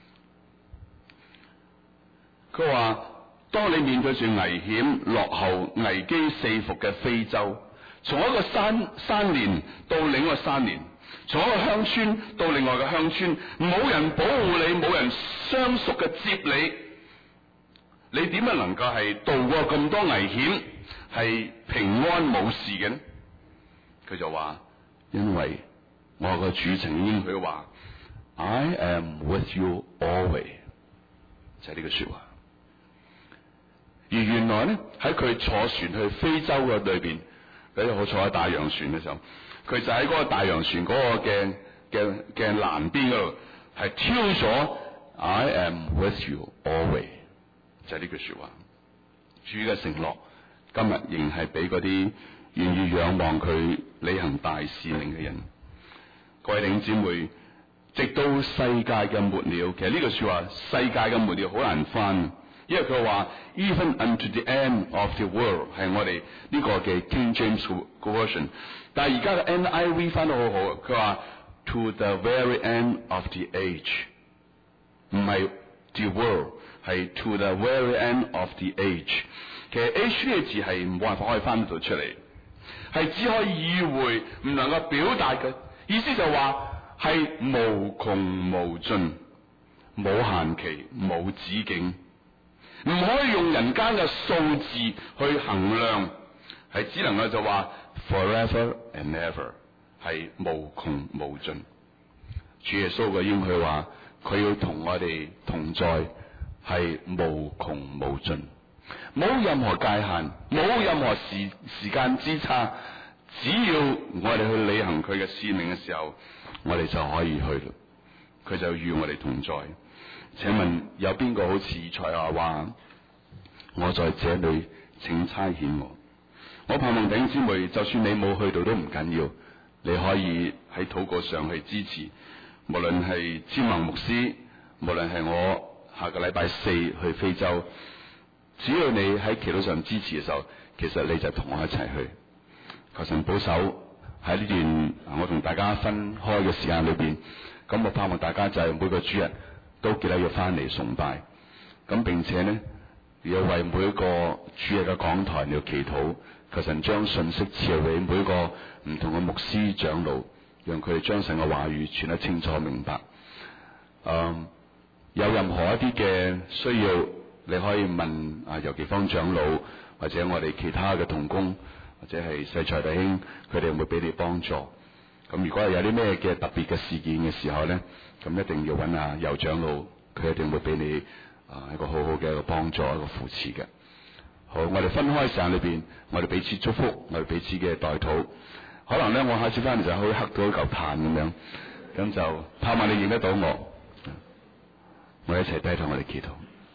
佢話：當你面對住危險、落後、危機四伏嘅非洲，從一個山山連到另一個山連，從一個鄉村到另外嘅鄉村，冇人保護你，冇人相熟嘅接你，你點樣能夠係度過咁多危險，係平安冇事嘅呢？佢就話：因為我個主曾經佢話 I am with you always， 就係呢句說話。而原來咧喺佢坐船去非洲嘅裏邊，佢好坐喺大洋船嘅時候，佢就喺嗰個大洋船嗰個嘅嘅嘅欄邊嗰度，係挑咗 I am with you always， 就係呢句說話。主嘅承諾今日仍係俾嗰啲願意仰望佢履行大使命嘅人。各位弟兄姊妹，直到世界嘅末了，其實呢句說話世界嘅末了好難翻，因為佢話 even unto the end of the world 係我哋呢個嘅 King James version， 但係而家嘅 N I V 翻得好好，佢話 to the very end of the age， 唔係 the world， 係 to the very end of the age。其實 H 呢個字係冇辦法可以翻到出嚟，係只可以意會，唔能夠表達嘅意思，就話係無窮無盡、冇限期、冇止境，唔可以用人間嘅數字去衡量，係只能夠就話 forever and ever， 係無窮無盡。主耶穌嘅應許話，佢要同我哋同在，係無窮無盡，冇任何界限，冇任何時時間之差。只要我哋去履行佢嘅使命嘅時候，我哋就可以去啦。佢就與我哋同在。請問有邊個好似以賽亞話：我在這裏，請差遣我。我盼望弟兄姊妹，就算你冇去到都唔緊要，你可以喺禱告上去支持。無論係詹宏牧師，無論係我下個禮拜四去非洲，只要你喺祈禱上支持嘅時候，其實你就同我一齊去。求神保守喺呢段我同大家分開嘅時間裏邊，咁我盼望大家就係每個主日都記得要翻嚟崇拜，咁並且呢要為每一個主日嘅講台要祈禱，求神將信息賜俾每一個唔同嘅牧師長老，讓佢哋將神嘅話語傳得清楚明白。嗯，有任何一啲嘅需要，你可以問啊游其芳長老或者我哋其他嘅同工，或者係細財弟兄，佢哋會俾你幫助。咁如果係有啲咩嘅特別嘅事件嘅時候咧，咁一定要揾下游長老，佢一定會俾你啊一個好好嘅一個幫助，一個扶持嘅。 好，我哋分開時間裏邊，我哋彼此祝福，我哋彼此嘅代禱。可能咧，我下次翻嚟就可以黑到一嚿炭咁樣，咁就盼望你認得到我。我哋一齊低頭，我哋祈禱。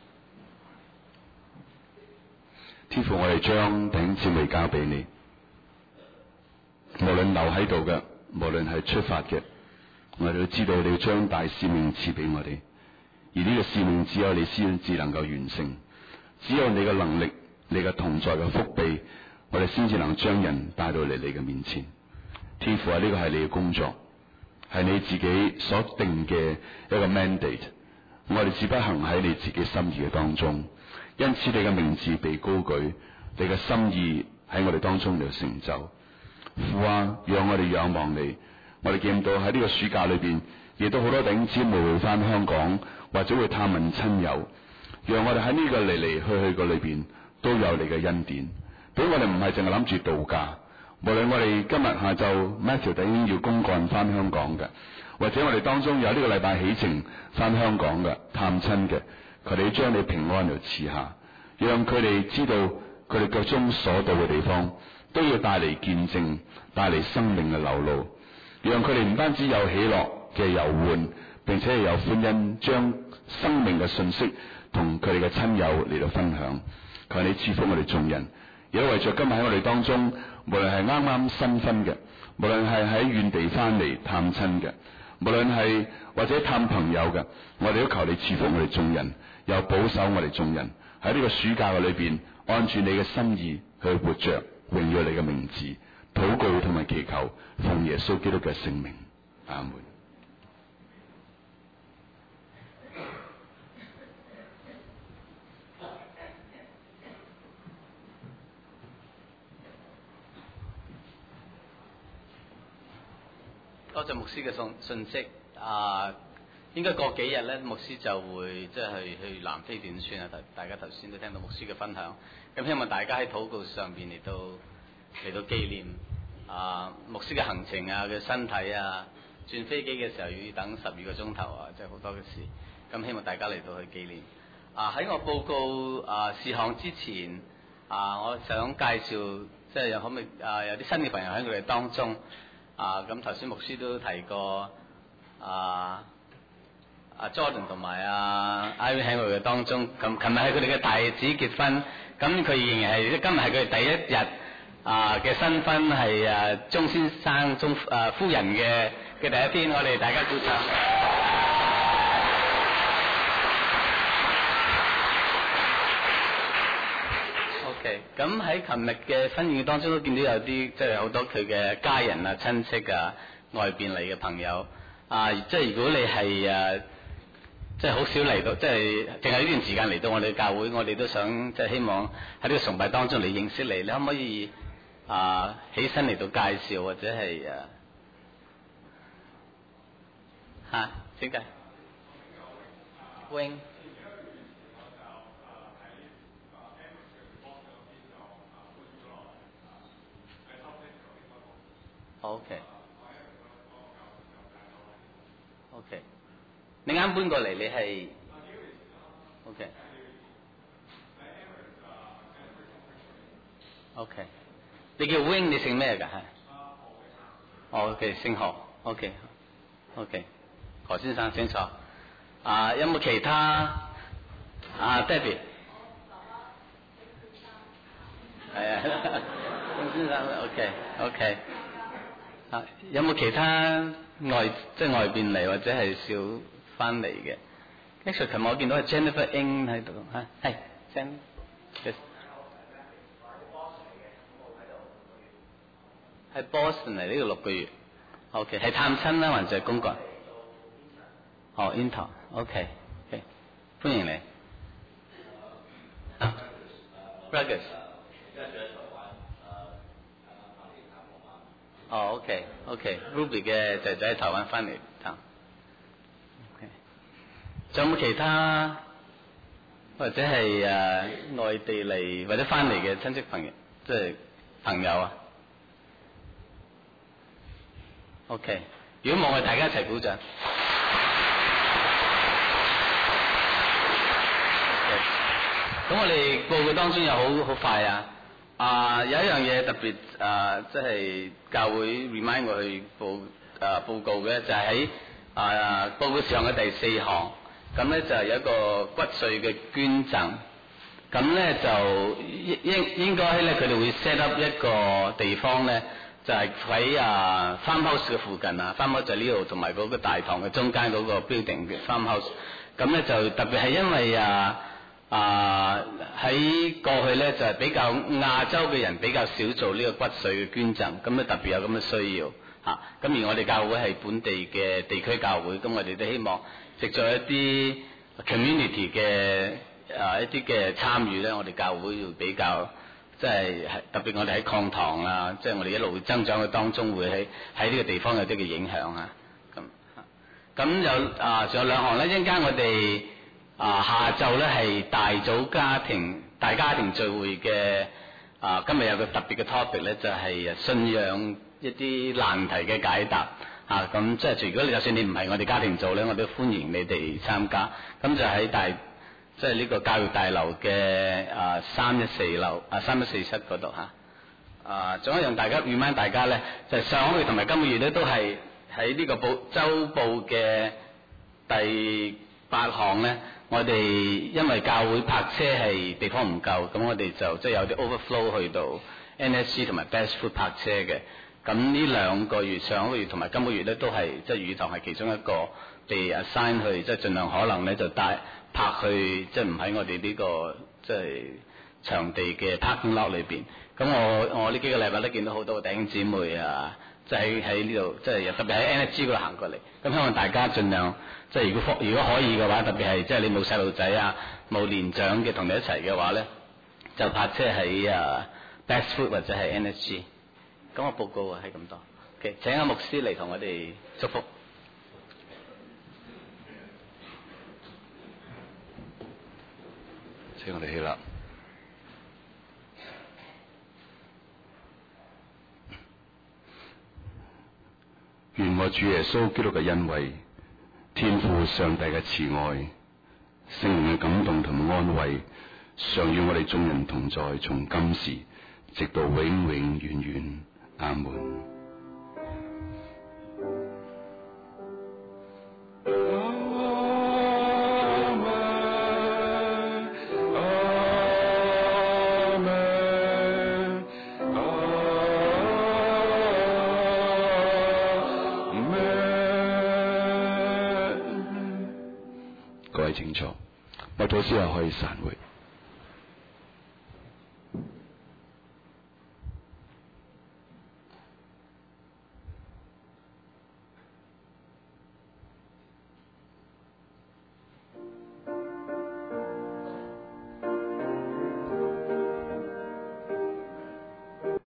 天父，我哋將弟兄姊妹交俾你，無論留喺度嘅，無論係出發嘅，我哋都知道你要將大使命賜俾我哋，而呢個使命只有你先至能夠完成，只有你嘅能力、你嘅同在嘅福庇，我哋先至能將人帶到嚟你嘅面前。天父啊，呢個係你嘅工作，係你自己所定嘅一個 mandate， 我哋只不行喺你自己心意嘅當中，因此你嘅名字被高舉，你嘅心意喺我哋當中嚟成就。父啊，讓我哋仰望你。我哋見到喺呢個暑假裏邊，亦都好多弟兄姊妹會翻香港，或者會探問親友，讓我哋喺呢個嚟嚟去去嘅裏邊都有你嘅恩典，俾我哋唔係淨係諗住度假。無論我哋今日下晝 Matthew 弟兄要公幹翻香港嘅，或者我哋當中有呢個禮拜起程翻香港嘅探親嘅，佢哋將你平安嚟賜下，讓佢哋知道佢哋腳中所到嘅地方都要帶嚟見證，帶嚟生命嘅流露，讓佢哋唔單止有喜樂嘅遊玩，並且係有歡欣，將生命嘅信息同佢哋嘅親友嚟到分享。求你賜福我哋眾人，亦都為着今日喺我哋當中，無論係啱啱新婚嘅，無論係喺遠地翻嚟探親嘅，無論係或者探朋友嘅，我哋都求你賜福我哋眾人，又保守我哋眾人喺呢個暑假嘅裏邊，按住你嘅心意去活着，榮耀你嘅名字，禱告同埋祈求，奉耶穌基督嘅聖名，阿門。 多謝牧師嘅信信息啊！應該過幾日咧，牧師就會即係去去南非短宣啊！大家頭先都聽到牧師嘅分享，咁希望大家喺禱告上邊嚟到嚟到紀念啊牧師嘅行程啊，佢身體啊，轉飛機嘅時候要等十二個鐘頭啊，即係好多嘅事。咁希望大家嚟到去紀念啊！喺我報告啊事項之前啊，我想介紹即係有可唔可以啊有啲新嘅朋友喺佢哋當中。啊，咁頭先牧師都提過，啊啊 Jordan 同埋啊 Ivy 喺佢哋當中，咁琴日係佢哋嘅大子結婚，咁佢仍然係今日係佢哋第一日啊嘅新婚，係啊鐘先生鐘啊夫人嘅嘅第一天，我哋大家鼓掌。咁喺琴日嘅婚宴當中都見到有啲即係好多佢嘅家人啊、親戚啊、外邊嚟嘅朋友啊，即係如果你係誒即係好少嚟到，即係淨係呢段時間嚟到我哋教會，我哋都想即係希望喺呢個崇拜當中嚟認識你，你可唔可以啊起身嚟到介紹或者係誒嚇點解 Wing OK OK 你啱搬過嚟，你係 OK OK 你叫 Wing， 你姓咩㗎？係哦 OK 姓何 OK OK 何先生清楚啊？有冇其他啊 Debbie 係啊鍾先生 OK OK啊，有冇其他外即係外邊嚟或者係少翻嚟嘅 ？Actually， 琴日我見到係 Jennifer Ng 喺度嚇，係 Jen。係 Boston 嚟呢度六個月 ，OK， 係探親啦，還是係公幹？哦 ，Inter，OK， okay. 歡迎你。啊 ，Ruggers。哦 ，OK，OK，Ruby 嘅仔仔喺台灣翻嚟探。OK， 仲有冇其他或者係誒、呃、外地嚟或者翻嚟嘅親戚朋友，即係朋友啊 ？OK， 如果冇，我哋大家一齊鼓掌。 咁我哋報告當中有好好快啊！啊、有一樣嘢特別啊，即、係教會 remind 我去報啊報告嘅，就係喺啊報告上嘅第四項，咁咧就係有一個骨髓嘅捐贈。咁咧就應應應該咧，佢哋會 set up 一個地方咧，就係喺啊 farmhouse 嘅附近啊 farmhouse 就係呢度，同埋嗰個大堂嘅中間嗰個 building 嘅 farmhouse。咁咧就特別係因為啊啊喺過去咧就係比較亞洲嘅人比較少做呢個骨髓嘅捐贈，咁咧特別有咁嘅需要嚇。咁而我哋教會係本地嘅地區教會，咁我哋都希望藉助一啲 community 嘅啊一啲嘅參與咧，我哋教會要比較即係特別我哋喺抗堂啊，即係我哋一路增長嘅當中，會喺喺呢個地方有啲嘅影響啊。咁咁有啊，仲有兩項咧，一陣間我哋啊下晝咧係大組家庭大家庭聚會嘅啊，今日有個特別嘅 topic 咧，就係信仰一啲難題嘅解答啊。咁即係如果你就算你唔係我哋家庭做咧，我都歡迎你哋參加。咁就喺大即係呢個教育大樓嘅啊三一四樓啊三一四室嗰度嚇。啊，仲有一樣大家 remind 大家咧，就係、上個月同埋今個月咧都係喺呢個報週報嘅第八項咧，我哋因為教會泊車係地方唔夠，咁我哋就即係、就是、有啲 overflow 去到 N S G 同埋 Best Food 泊車嘅。咁呢兩個月上個月同埋今個月咧都係即係語堂係其中一個被 assign 去，即、就、係、是、盡量可能咧就帶泊去，即係唔喺我哋呢、這個即係、就是、場地嘅 parking lot 裏邊。咁我我呢幾個禮拜都見到好多弟兄姊妹啊，即係喺呢度，即係特別喺 N S G 嗰度行過嚟。咁希望大家盡量即係如果如果可以嘅話，特別係即係你冇細路仔啊、冇年長嘅同你一齊嘅話咧，就泊車喺啊 Best Food 或者係 N S G。咁我報告啊係咁多。OK， 請阿牧師嚟同我哋祝福。 請我哋起立。願我主耶穌基督嘅恩惠、天父上帝嘅慈愛、聖靈嘅感動同安慰，常與我哋眾人同在，從今時直到永永遠遠。阿門。各位請坐，麥導師又可以散會。